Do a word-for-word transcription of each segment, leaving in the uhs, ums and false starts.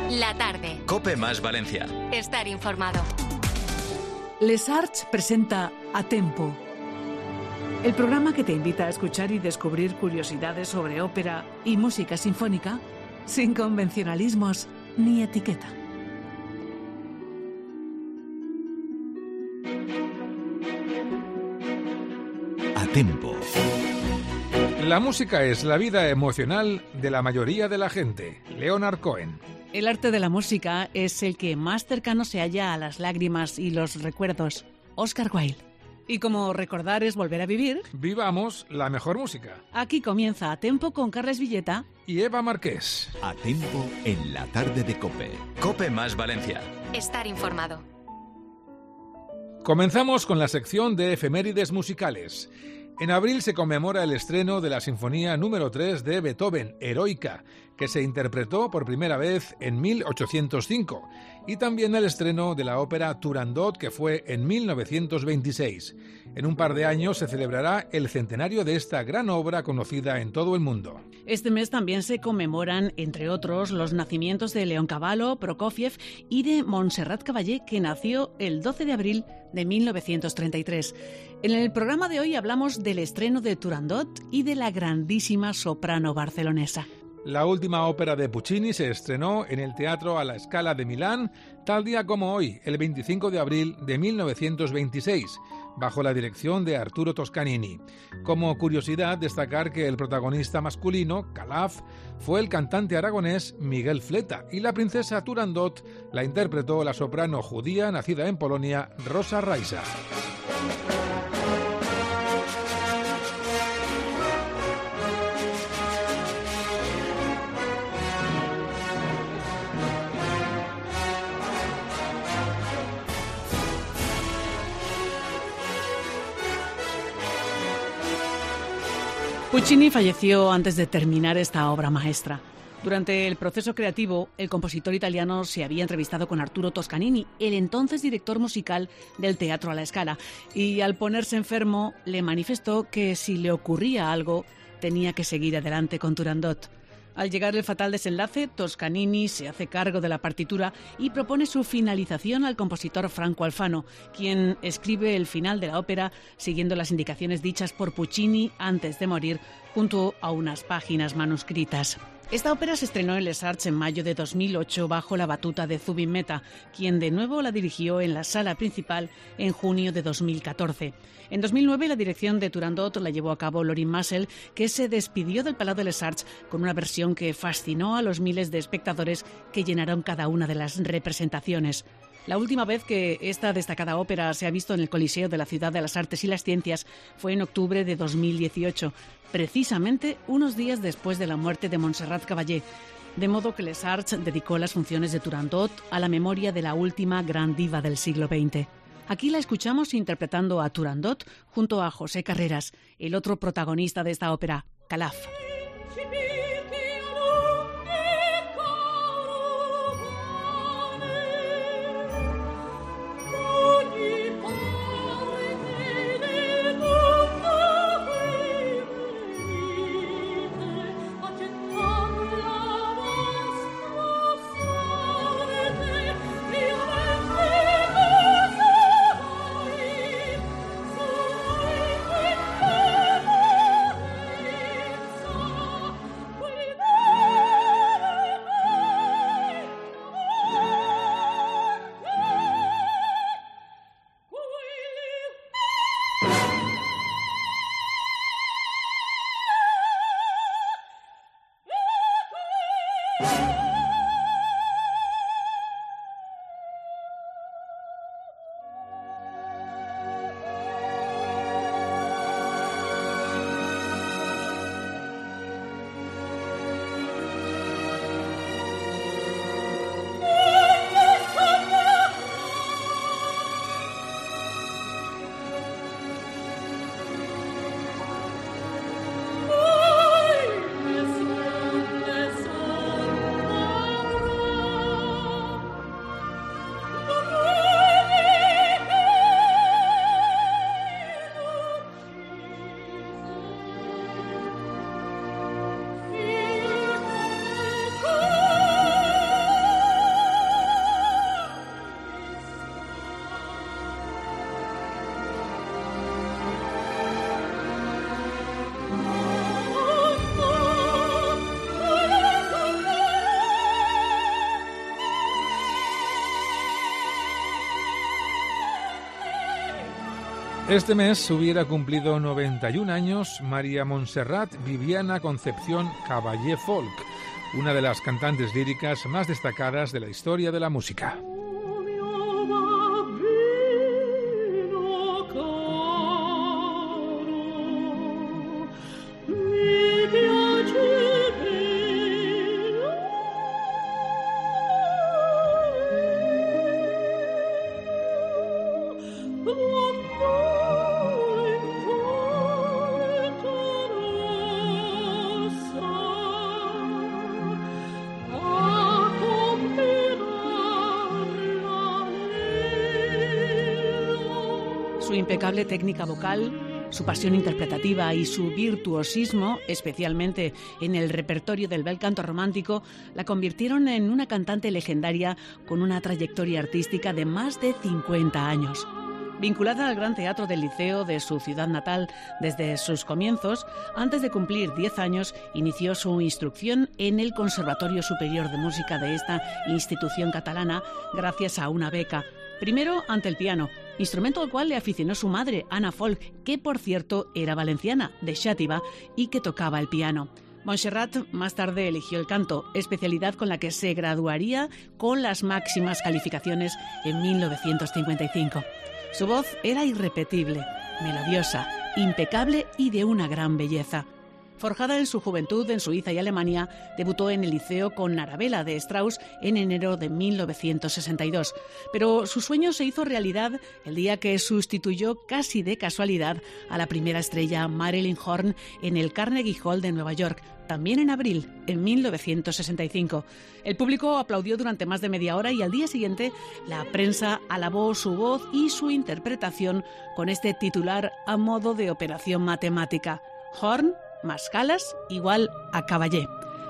La tarde. COPE más Valencia. Estar informado. Les Arts presenta A Tempo, el programa que te invita a escuchar y descubrir curiosidades sobre ópera y música sinfónica sin convencionalismos ni etiqueta. A Tempo. La música es la vida emocional de la mayoría de la gente. Leonard Cohen. El arte de la música es el que más cercano se halla a las lágrimas y los recuerdos. Oscar Wilde. Y como recordar es volver a vivir, vivamos la mejor música. Aquí comienza A Tempo con Carles Villeta y Eva Marqués. A Tempo en la tarde de COPE. COPE más Valencia. Estar informado. Comenzamos con la sección de efemérides musicales. En abril se conmemora el estreno de la Sinfonía número tres de Beethoven, Heroica, que se interpretó por primera vez en mil ochocientos cinco, y también el estreno de la ópera Turandot, que fue en mil novecientos veintiséis. En un par de años se celebrará el centenario de esta gran obra conocida en todo el mundo. Este mes también se conmemoran, entre otros, los nacimientos de Leoncavallo, Prokofiev y de Montserrat Caballé, que nació el doce de abril de mil novecientos treinta y tres. En el programa de hoy hablamos del estreno de Turandot y de la grandísima soprano barcelonesa. La última ópera de Puccini se estrenó en el Teatro alla Scala de Milán, tal día como hoy, el veinticinco de abril de mil novecientos veintiséis, bajo la dirección de Arturo Toscanini. Como curiosidad, destacar que el protagonista masculino, Calaf, fue el cantante aragonés Miguel Fleta, y la princesa Turandot la interpretó la soprano judía nacida en Polonia, Rosa Raisa. Puccini falleció antes de terminar esta obra maestra. Durante el proceso creativo, el compositor italiano se había entrevistado con Arturo Toscanini, el entonces director musical del Teatro alla Scala, y al ponerse enfermo le manifestó que si le ocurría algo, tenía que seguir adelante con Turandot. Al llegar el fatal desenlace, Toscanini se hace cargo de la partitura y propone su finalización al compositor Franco Alfano, quien escribe el final de la ópera siguiendo las indicaciones dichas por Puccini antes de morir, junto a unas páginas manuscritas. Esta ópera se estrenó en Les Arts en mayo de dos mil ocho bajo la batuta de Zubin Mehta, quien de nuevo la dirigió en la sala principal en junio de dos mil catorce. En dos mil nueve la dirección de Turandot la llevó a cabo Lorin Maazel, que se despidió del Palau de Les Arts con una versión que fascinó a los miles de espectadores que llenaron cada una de las representaciones. La última vez que esta destacada ópera se ha visto en el Coliseo de la Ciudad de las Artes y las Ciencias fue en octubre de dos mil dieciocho, precisamente unos días después de la muerte de Montserrat Caballé. De modo que Les Arts dedicó las funciones de Turandot a la memoria de la última gran diva del siglo veinte. Aquí la escuchamos interpretando a Turandot junto a José Carreras, el otro protagonista de esta ópera, Calaf. Este mes hubiera cumplido noventa y un años María Montserrat Viviana Concepción Caballé Folk, una de las cantantes líricas más destacadas de la historia de la música. Su impecable técnica vocal, su pasión interpretativa y su virtuosismo, especialmente en el repertorio del bel canto romántico, la convirtieron en una cantante legendaria con una trayectoria artística de más de cincuenta años. Vinculada al Gran Teatro del Liceo de su ciudad natal desde sus comienzos, antes de cumplir diez años inició su instrucción en el Conservatorio Superior de Música de esta institución catalana gracias a una beca. Primero ante el piano, instrumento al cual le aficionó su madre, Ana Folk, que por cierto era valenciana, de Xàtiva, y que tocaba el piano. Montserrat más tarde eligió el canto, especialidad con la que se graduaría con las máximas calificaciones en mil novecientos cincuenta y cinco. Su voz era irrepetible, melodiosa, impecable y de una gran belleza. Forjada en su juventud en Suiza y Alemania, debutó en el Liceo con Arabella de Strauss en enero de mil novecientos sesenta y dos. Pero su sueño se hizo realidad el día que sustituyó casi de casualidad a la primera estrella Marilyn Horne en el Carnegie Hall de Nueva York, también en abril, en mil novecientos sesenta y cinco. El público aplaudió durante más de media hora y al día siguiente la prensa alabó su voz y su interpretación con este titular a modo de operación matemática: Horne más Calas igual a Caballé.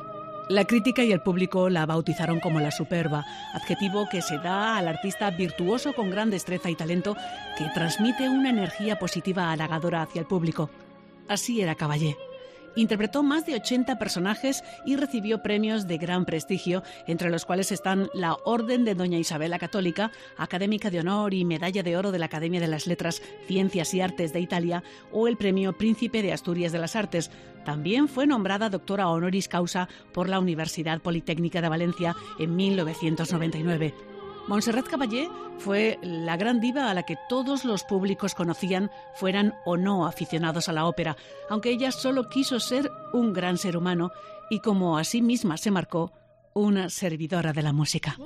La crítica y el público la bautizaron como la superba, adjetivo que se da al artista virtuoso con gran destreza y talento que transmite una energía positiva halagadora hacia el público. Así era Caballé. Interpretó más de ochenta personajes y recibió premios de gran prestigio, entre los cuales están la Orden de Doña Isabel la Católica, Académica de Honor y Medalla de Oro de la Academia de las Letras, Ciencias y Artes de Italia o el Premio Príncipe de Asturias de las Artes. También fue nombrada doctora honoris causa por la Universidad Politécnica de Valencia en mil novecientos noventa y nueve. Montserrat Caballé fue la gran diva a la que todos los públicos conocían, fueran o no aficionados a la ópera, aunque ella solo quiso ser un gran ser humano y, como a sí misma se marcó, una servidora de la música.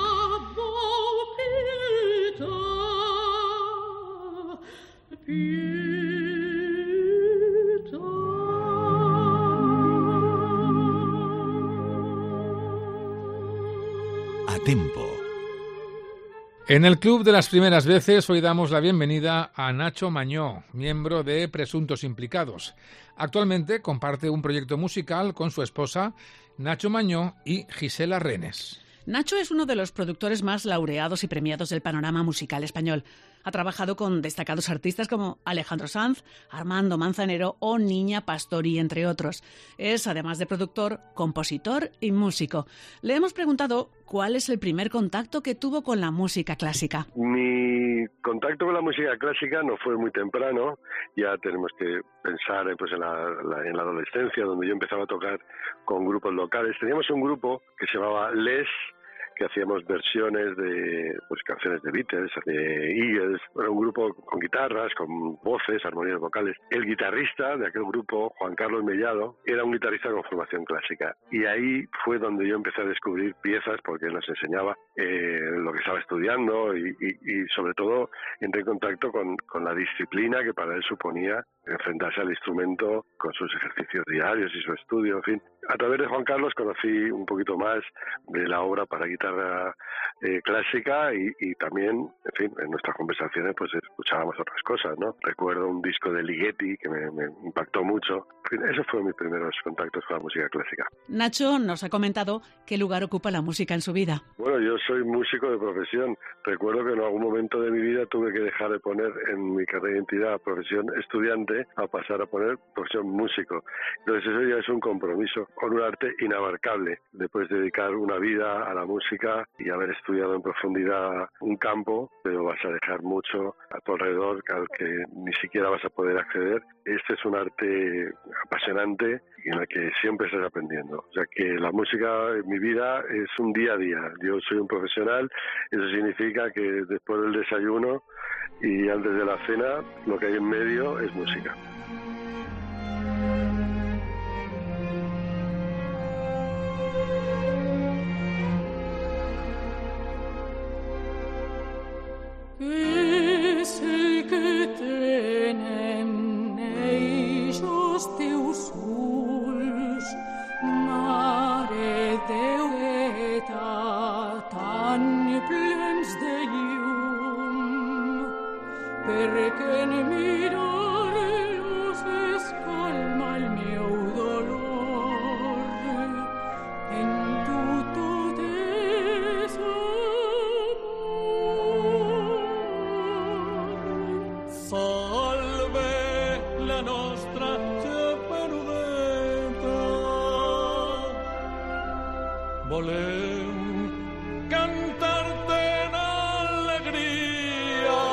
A Tempo. En el Club de las Primeras Veces hoy damos la bienvenida a Nacho Mañó, miembro de Presuntos Implicados. Actualmente comparte un proyecto musical con su esposa, Nacho Mañó y Gisela Renes. Nacho es uno de los productores más laureados y premiados del panorama musical español. Ha trabajado con destacados artistas como Alejandro Sanz, Armando Manzanero o Niña Pastori, entre otros. Es, además de productor, compositor y músico. Le hemos preguntado cuál es el primer contacto que tuvo con la música clásica. Mi contacto con la música clásica no fue muy temprano. Ya tenemos que pensar pues, en, la, la, en la adolescencia, donde yo empezaba a tocar con grupos locales. Teníamos un grupo que se llamaba Les, que hacíamos versiones de pues canciones de Beatles, de Eagles. Era un grupo con guitarras, con voces, armonías vocales. El guitarrista de aquel grupo, Juan Carlos Mellado, era un guitarrista con formación clásica. Y ahí fue donde yo empecé a descubrir piezas, porque él nos enseñaba eh, lo que estaba estudiando y, y, y sobre todo entré en contacto con, con la disciplina que para él suponía enfrentarse al instrumento con sus ejercicios diarios y su estudio, en fin. A través de Juan Carlos conocí un poquito más de la obra para guitarra eh, clásica y, y también, en fin, en nuestras conversaciones pues escuchábamos otras cosas, ¿no? Recuerdo un disco de Ligeti que me, me impactó mucho. En fin, esos fueron mis primeros contactos con la música clásica. Nacho nos ha comentado qué lugar ocupa la música en su vida. Bueno, yo soy músico de profesión. Recuerdo que en algún momento de mi vida tuve que dejar de poner en mi carrera de identidad profesión estudiante a pasar a poner profesión músico. Entonces eso ya es un compromiso. con un arte inabarcable. Después de dedicar una vida a la música y haber estudiado en profundidad un campo, pero vas a dejar mucho a tu alrededor al que ni siquiera vas a poder acceder. Este es un arte apasionante y en el que siempre estás aprendiendo. O sea que la música en mi vida es un día a día. Yo soy un profesional, eso significa que después del desayuno y antes de la cena, lo que hay en medio es música. Es el que tenen ellos teus ulls, mare Déueta, tan plens de llum, perquè en mirar-los es calma el meu dolor, en tu tot és salve la nostra Xaperudeta. Volem cantar-te en alegria,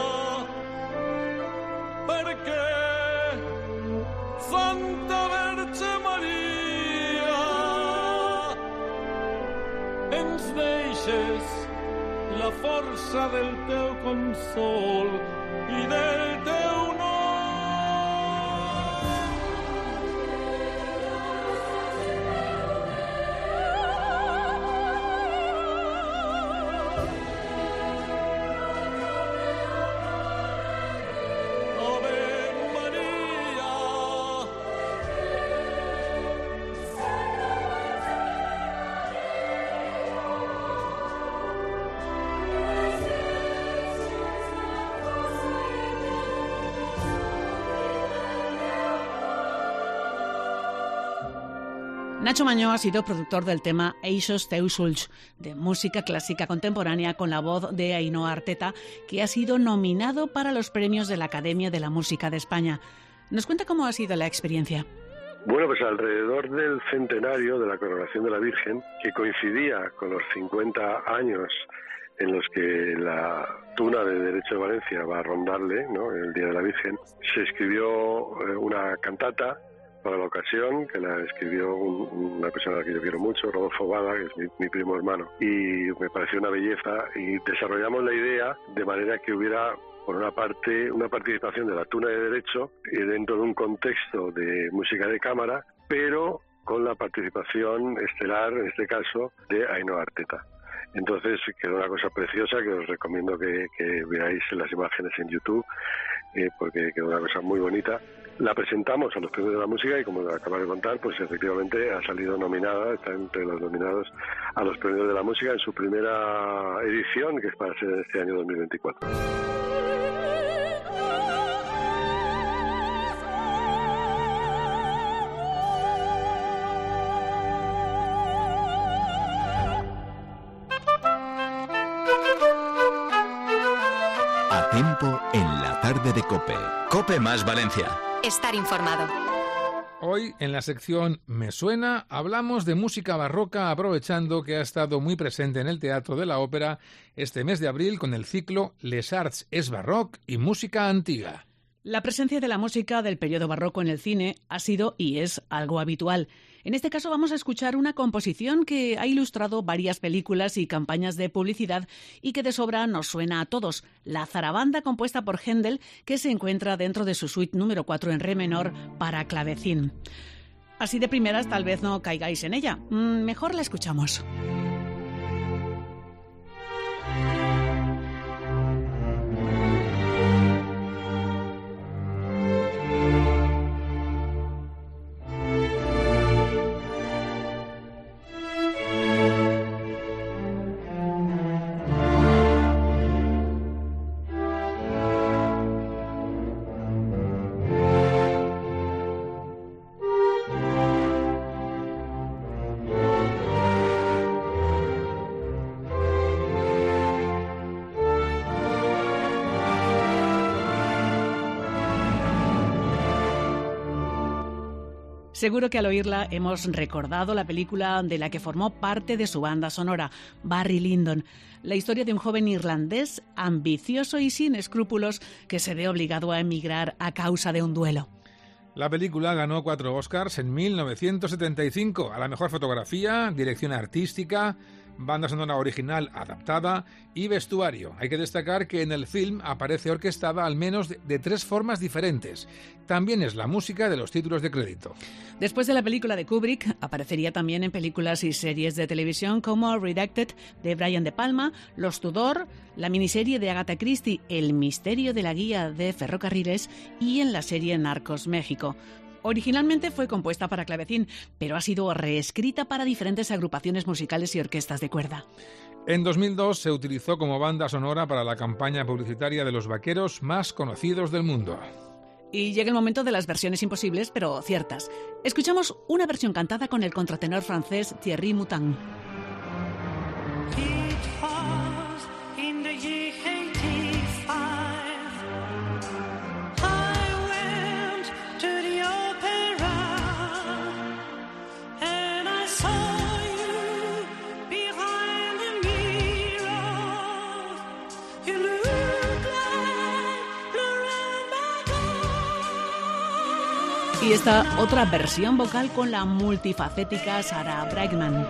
perquè Santa Verge Maria ens deixes la força del teu consol i del teu Nacho Mañó ha sido productor del tema Eixos teus ulls, de música clásica contemporánea con la voz de Ainhoa Arteta, que ha sido nominado para los premios de la Academia de la Música de España. ¿Nos cuenta cómo ha sido la experiencia? Bueno, pues alrededor del centenario de la coronación de la Virgen, que coincidía con los cincuenta años en los que la Tuna de Derecho de Valencia va a rondarle, ¿no?, el Día de la Virgen, se escribió una cantata para la ocasión, que la escribió un, una persona que yo quiero mucho, Rodolfo Bada, que es mi, mi primo hermano, y me pareció una belleza, y desarrollamos la idea de manera que hubiera, por una parte, una participación de la Tuna de Derecho dentro de un contexto de música de cámara, pero con la participación estelar, en este caso, de Ainhoa Arteta. Entonces quedó una cosa preciosa que os recomiendo que, que veáis las imágenes en YouTube, eh, porque quedó una cosa muy bonita. La presentamos a los premios de la música y, como acabas de contar, pues efectivamente ha salido nominada, está entre los nominados a los premios de la música en su primera edición, que es para ser este año dos mil veinticuatro. A tiempo en la tarde de COPE. COPE más Valencia. Estar informado. Hoy, en la sección Me Suena, hablamos de música barroca, aprovechando que ha estado muy presente en el Teatro de la Ópera este mes de abril con el ciclo Les Arts es Barroc y Música Antiga. La presencia de la música del periodo barroco en el cine ha sido y es algo habitual. En este caso vamos a escuchar una composición que ha ilustrado varias películas y campañas de publicidad y que de sobra nos suena a todos, la zarabanda compuesta por Händel, que se encuentra dentro de su suite número cuatro en re menor para clavecín. Así de primeras tal vez no caigáis en ella, mejor la escuchamos. Seguro que al oírla hemos recordado la película de la que formó parte de su banda sonora, Barry Lyndon, la historia de un joven irlandés ambicioso y sin escrúpulos que se ve obligado a emigrar a causa de un duelo. La película ganó cuatro Oscars en mil novecientos setenta y cinco, a la mejor fotografía, dirección artística, banda sonora original adaptada y vestuario. Hay que destacar que en el film aparece orquestada al menos de, de tres formas diferentes. También es la música de los títulos de crédito. Después de la película de Kubrick, aparecería también en películas y series de televisión como Redacted, de Brian De Palma, Los Tudor, la miniserie de Agatha Christie, El misterio de la guía de ferrocarriles y en la serie Narcos México. Originalmente fue compuesta para clavecín, pero ha sido reescrita para diferentes agrupaciones musicales y orquestas de cuerda. En dos mil dos se utilizó como banda sonora para la campaña publicitaria de los vaqueros más conocidos del mundo. Y llega el momento de las versiones imposibles, pero ciertas. Escuchamos una versión cantada con el contratenor francés Thierry Mouton. Y esta otra versión vocal con la multifacética Sarah Brightman.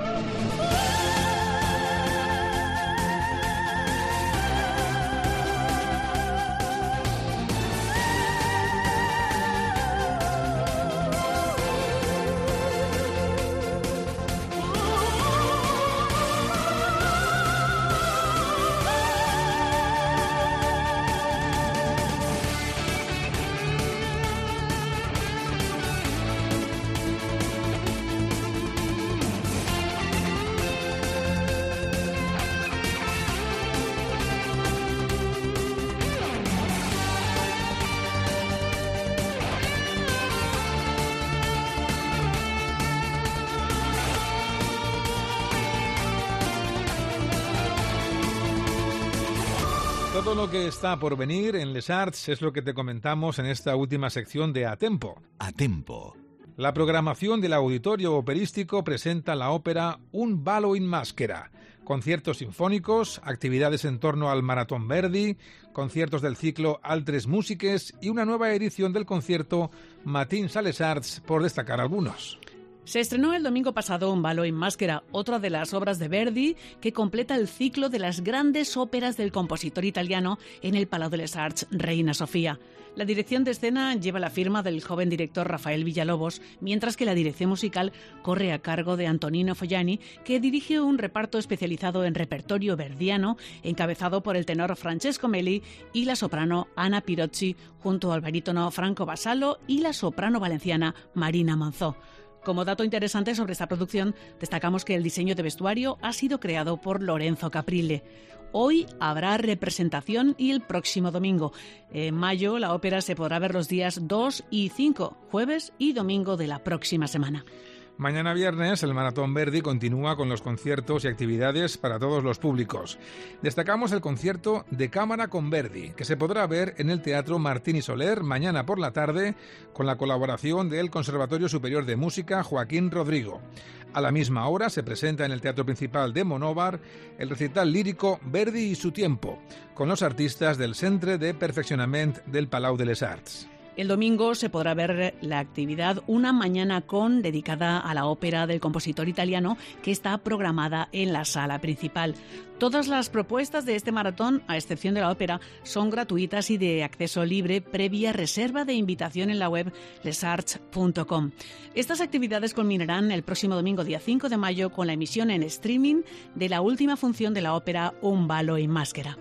Todo lo que está por venir en Les Arts es lo que te comentamos en esta última sección de A Tempo. A Tempo. La programación del Auditorio Operístico presenta la ópera Un ballo in maschera, conciertos sinfónicos, actividades en torno al Maratón Verdi, conciertos del ciclo Altres Musiques y una nueva edición del concierto Matins a Les Arts, por destacar algunos. Se estrenó el domingo pasado Un ballo in maschera, otra de las obras de Verdi que completa el ciclo de las grandes óperas del compositor italiano en el Palau de les Arts Reina Sofía. La dirección de escena lleva la firma del joven director Rafael Villalobos, mientras que la dirección musical corre a cargo de Antonino Fogliani, que dirige un reparto especializado en repertorio verdiano, encabezado por el tenor Francesco Meli y la soprano Ana Pirozzi, junto al barítono Franco Vassallo y la soprano valenciana Marina Monzó. Como dato interesante sobre esta producción, destacamos que el diseño de vestuario ha sido creado por Lorenzo Caprile. Hoy habrá representación y el próximo domingo. En mayo, la ópera se podrá ver los días dos y cinco, jueves y domingo de la próxima semana. Mañana viernes el Maratón Verdi continúa con los conciertos y actividades para todos los públicos. Destacamos el concierto de cámara con Verdi, que se podrá ver en el Teatro Martín y Soler mañana por la tarde, con la colaboración del Conservatorio Superior de Música Joaquín Rodrigo. A la misma hora se presenta en el Teatro Principal de Monóvar el recital lírico Verdi y su tiempo, con los artistas del Centre de Perfeccionament del Palau de les Arts. El domingo se podrá ver la actividad Una mañana con, dedicada a la ópera del compositor italiano, que está programada en la sala principal. Todas las propuestas de este maratón, a excepción de la ópera, son gratuitas y de acceso libre previa reserva de invitación en la web les arts punto com. Estas actividades culminarán el próximo domingo día cinco de mayo con la emisión en streaming de la última función de la ópera Un ballo in maschera.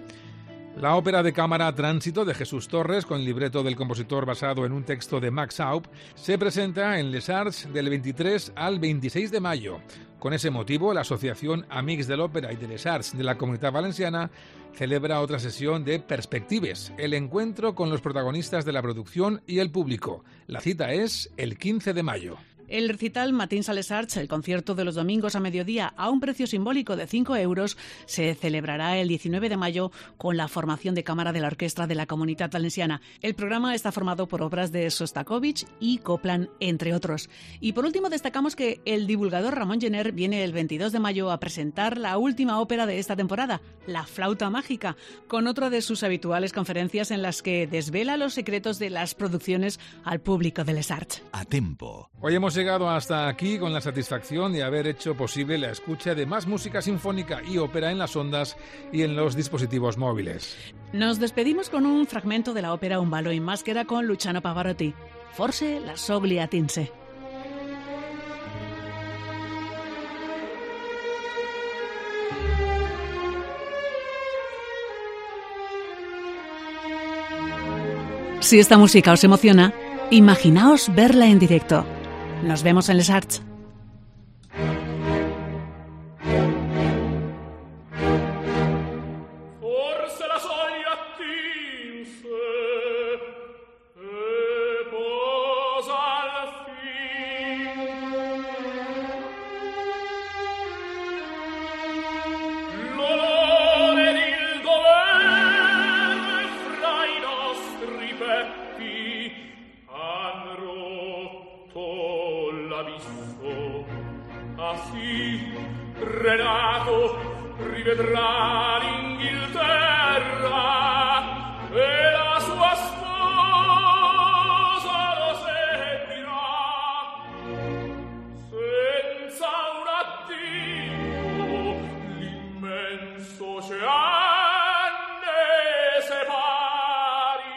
La ópera de cámara Tránsito de Jesús Torres, con libreto del compositor basado en un texto de Max Aup, se presenta en Les Arts del veintitrés al veintiséis de mayo. Con ese motivo, la Asociación Amics de l'Òpera y de Les Arts de la Comunitat Valenciana celebra otra sesión de Perspectives, el encuentro con los protagonistas de la producción y el público. La cita es el quince de mayo. El recital Matins a les Arts, el concierto de los domingos a mediodía a un precio simbólico de cinco euros, se celebrará el diecinueve de mayo con la formación de cámara de la Orquestra de la Comunitat Valenciana. El programa está formado por obras de Sostakovich y Copland, entre otros. Y por último destacamos que el divulgador Ramón Gener viene el veintidós de mayo a presentar la última ópera de esta temporada, La Flauta Mágica, con otra de sus habituales conferencias en las que desvela los secretos de las producciones al público de les Arts. A Tempo. Hoy hemos llegado hasta aquí con la satisfacción de haber hecho posible la escucha de más música sinfónica y ópera en las ondas y en los dispositivos móviles. Nos despedimos con un fragmento de la ópera Un ballo in maschera con Luciano Pavarotti. Forse la sogli attinse. Si esta música os emociona, imaginaos verla en directo. Nos vemos en les Arts. Forse la soglia attinse e posa al fin l'onore ed il dovere fra i nostri petti han rotto l'abisso. Ah sì, Renato rivedrà l'Inghilterra e la sua sposa lo seguirà senza un addio l'immenso oceano ne separi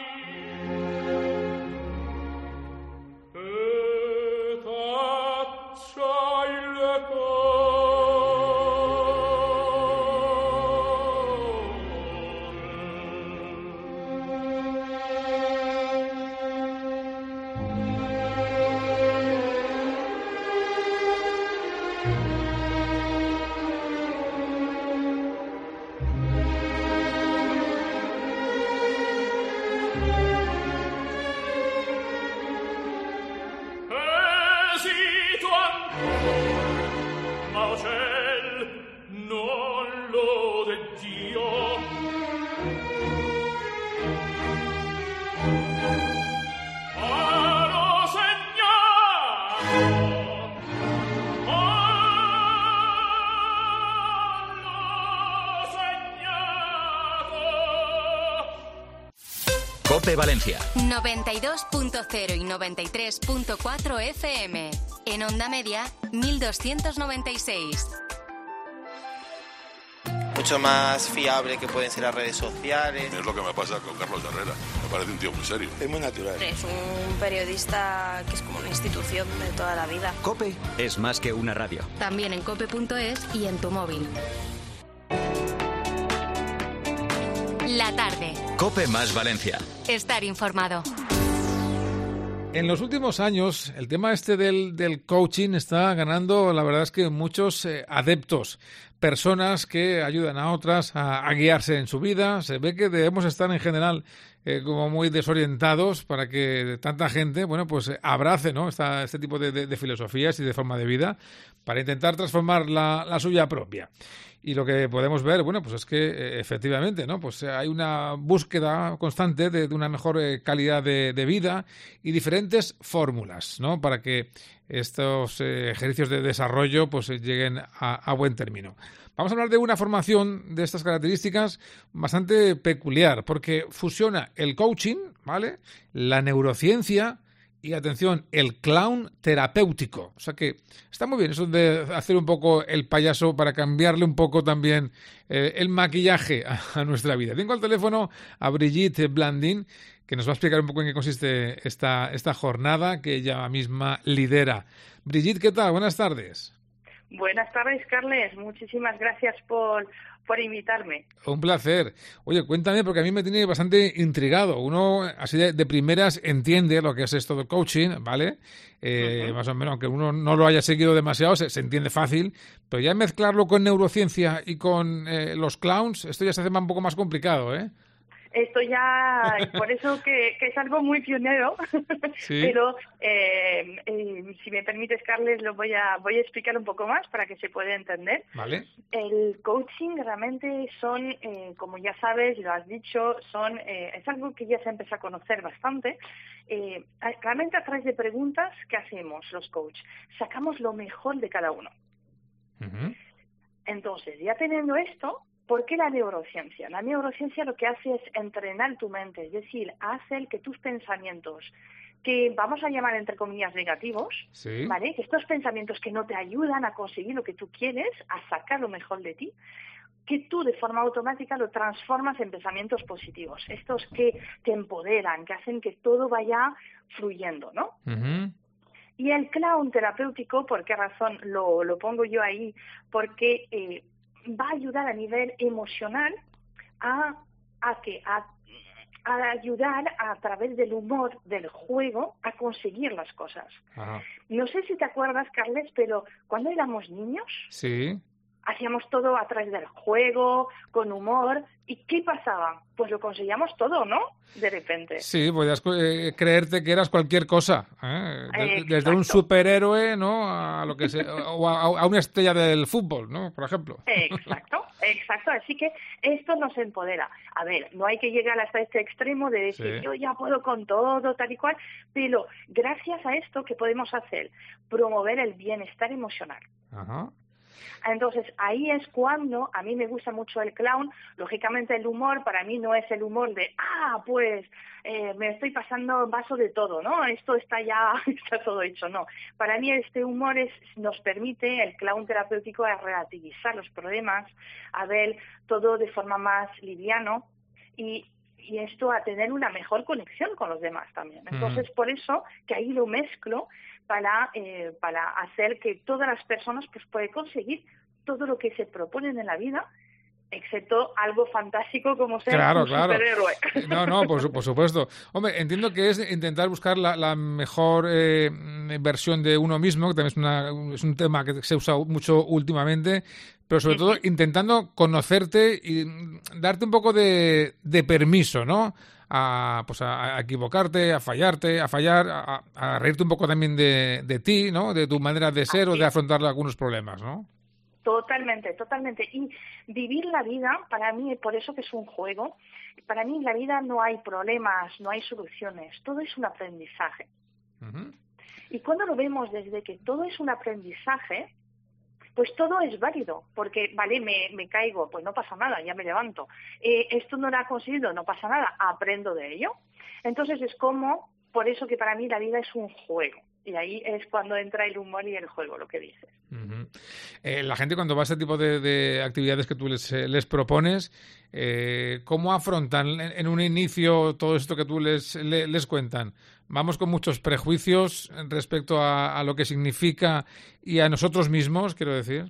e taccia il cor. Esito ancor, ma o ciel non lode Dio. Hanno segnato, hanno segnato. COPE Valencia. noventa y dos punto cero y noventa y tres punto cuatro F M. En onda media, mil doscientos noventa y seis. Mucho más fiable que pueden ser las redes sociales. Es lo que me pasa con Carlos Herrera. Me parece un tío muy serio. Es muy natural. Es un periodista que es como una institución de toda la vida. COPE es más que una radio. También en cope punto es y en tu móvil. La tarde. COPE más Valencia. Estar informado. En los últimos años, el tema este del, del coaching está ganando, la verdad es que muchos eh, adeptos, personas que ayudan a otras a, a guiarse en su vida. Se ve que debemos estar en general eh, como muy desorientados para que tanta gente, bueno, pues eh, abrace, ¿no? Esta, este tipo de, de, de filosofías y de forma de vida para intentar transformar la, la suya propia. Y lo que podemos ver, bueno, pues es que eh, efectivamente, ¿no? Pues eh, hay una búsqueda constante de, de una mejor eh, calidad de, de vida y diferentes fórmulas, ¿no? Para que estos eh, ejercicios de desarrollo pues eh, lleguen a, a buen término. Vamos a hablar de una formación de estas características bastante peculiar, porque fusiona el coaching, ¿vale? La neurociencia y, atención, el clown terapéutico. O sea que está muy bien eso de hacer un poco el payaso para cambiarle un poco también eh, el maquillaje a, a nuestra vida. Tengo al teléfono a Brigitte Blandin, que nos va a explicar un poco en qué consiste esta, esta jornada que ella misma lidera. Brigitte, ¿qué tal? Buenas tardes. Buenas tardes, Carles. Muchísimas gracias por, por invitarme. Un placer. Oye, cuéntame, porque a mí me tiene bastante intrigado. Uno, así de, de primeras, entiende lo que es esto del coaching, ¿vale? Eh, uh-huh. Más o menos, aunque uno no lo haya seguido demasiado, se, se entiende fácil. Pero ya mezclarlo con neurociencia y con eh, los clowns, esto ya se hace un poco más complicado, ¿eh? Esto ya, por eso que, que es algo muy pionero, ¿sí? Pero eh, eh, si me permites, Carles, lo voy a voy a explicar un poco más para que se pueda entender. Vale. El coaching realmente son, eh, como ya sabes, lo has dicho, son eh, es algo que ya se empieza a conocer bastante. Eh, realmente a través de preguntas que hacemos los coaches, sacamos lo mejor de cada uno. Uh-huh. Entonces, ya teniendo esto, ¿por qué la neurociencia? La neurociencia lo que hace es entrenar tu mente, es decir, hace que tus pensamientos, que vamos a llamar entre comillas negativos, sí. ¿Vale? Que estos pensamientos que no te ayudan a conseguir lo que tú quieres, a sacar lo mejor de ti, que tú de forma automática lo transformas en pensamientos positivos, estos que te empoderan, que hacen que todo vaya fluyendo, ¿no? Uh-huh. Y el clown terapéutico, ¿por qué razón lo, lo pongo yo ahí? Porque eh, va a ayudar a nivel emocional a, a que a, a ayudar a través del humor, del juego, a conseguir las cosas. Ajá. No sé si te acuerdas, Carles, pero cuando éramos niños, sí, hacíamos todo a través del juego, con humor. ¿Y qué pasaba? Pues lo conseguíamos todo, ¿no? De repente. Sí, podías eh, creerte que eras cualquier cosa. ¿eh? De, desde un superhéroe, ¿no? A lo que se, o a, a una estrella del fútbol, ¿no? Por ejemplo. Exacto, exacto. Así que esto nos empodera. A ver, no hay que llegar hasta este extremo de decir, sí, yo ya puedo con todo, tal y cual. Pero gracias a esto, ¿qué podemos hacer? Promover el bienestar emocional. Ajá. Entonces, ahí es cuando a mí me gusta mucho el clown. Lógicamente, el humor para mí no es el humor de, ah, pues eh, me estoy pasando vaso de todo, ¿no? Esto está ya, está todo hecho, no. Para mí este humor es, nos permite, el clown terapéutico, a relativizar los problemas, a ver todo de forma más liviano y, y esto a tener una mejor conexión con los demás también. Entonces, mm. por eso que ahí lo mezclo para eh, para hacer que todas las personas pues puedan conseguir todo lo que se proponen en la vida, excepto algo fantástico como ser claro, un claro. superhéroe. No, no, por, por supuesto. Hombre, entiendo que es intentar buscar la, la mejor eh, versión de uno mismo, que también es, una, es un tema que se usa mucho últimamente, pero sobre todo intentando conocerte y darte un poco de, de permiso, ¿no? A, pues a, a equivocarte, a fallarte, a fallar, a, a reírte un poco también de, de ti, ¿no? De tu manera de ser Así. O de afrontar algunos problemas, ¿no? Totalmente, totalmente. Y vivir la vida, para mí, por eso que es un juego, para mí en la vida no hay problemas, no hay soluciones, todo es un aprendizaje. Uh-huh. Y cuando lo vemos desde que todo es un aprendizaje, pues todo es válido, porque, vale, me, me caigo, pues no pasa nada, ya me levanto. Eh, esto no lo ha conseguido, no pasa nada, aprendo de ello. Entonces es como, por eso que para mí la vida es un juego. Y ahí es cuando entra el humor y el juego, lo que dices. Uh-huh. Eh, la gente cuando va a este tipo de, de actividades que tú les, les propones, eh, ¿cómo afrontan en, en un inicio todo esto que tú les, les, les cuentan? ¿Vamos con muchos prejuicios respecto a, a lo que significa y a nosotros mismos, quiero decir?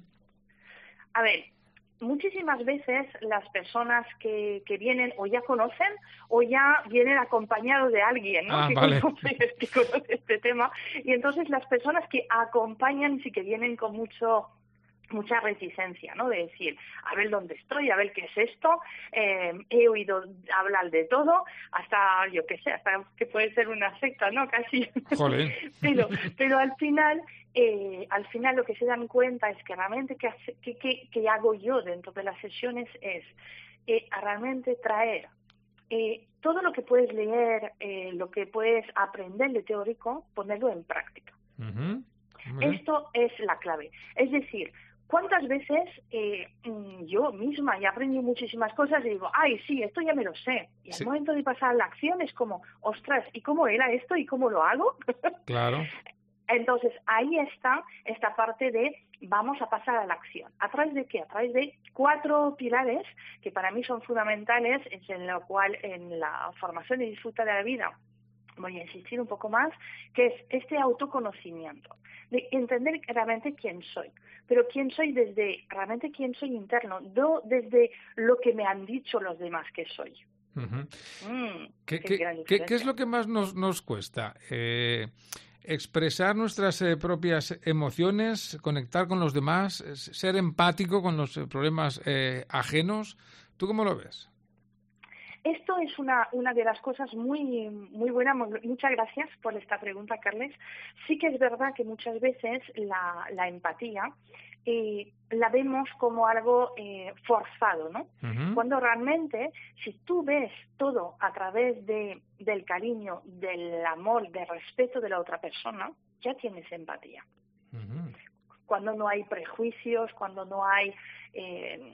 A ver, muchísimas veces las personas que, que vienen o ya conocen o ya vienen acompañados de alguien, ¿no? Ah, que, vale. conoce, que conoce este tema. Y entonces las personas que acompañan sí que vienen con mucho mucha reticencia, ¿no? De decir, a ver dónde estoy, a ver qué es esto, eh, he oído hablar de todo, hasta, yo qué sé, hasta que puede ser una secta, ¿no? Casi. Joder. pero, pero al final, eh, al final lo que se dan cuenta es que realmente que, que, que, que hago yo dentro de las sesiones es eh, realmente traer eh, todo lo que puedes leer, eh, lo que puedes aprender de teórico, ponerlo en práctica. Uh-huh. Esto es la clave. Es decir, ¿cuántas veces eh, yo misma ya aprendí muchísimas cosas y digo, ay, sí, esto ya me lo sé? Y al sí. momento de pasar a la acción es como, ostras, ¿y cómo era esto y cómo lo hago? Claro. Entonces, ahí está esta parte de vamos a pasar a la acción. ¿A través de qué? A través de cuatro pilares que para mí son fundamentales, es en lo cual en la formación y disfruta de la vida voy a insistir un poco más, que es este autoconocimiento, de entender realmente quién soy, pero quién soy desde realmente quién soy interno, no desde lo que me han dicho los demás que soy. Uh-huh. Mm, ¿Qué, qué, qué, ¿Qué es lo que más nos, nos cuesta? Eh, expresar nuestras eh, propias emociones, conectar con los demás, ser empático con los problemas eh, ajenos. ¿Tú cómo lo ves? Esto es una, una de las cosas muy, muy buenas. Muchas gracias por esta pregunta, Carles. Sí que es verdad que muchas veces la, la empatía eh, la vemos como algo eh, forzado, ¿no? Uh-huh. Cuando realmente, si tú ves todo a través de, del cariño, del amor, del respeto de la otra persona, ya tienes empatía. Uh-huh. Cuando no hay prejuicios, cuando no hay eh,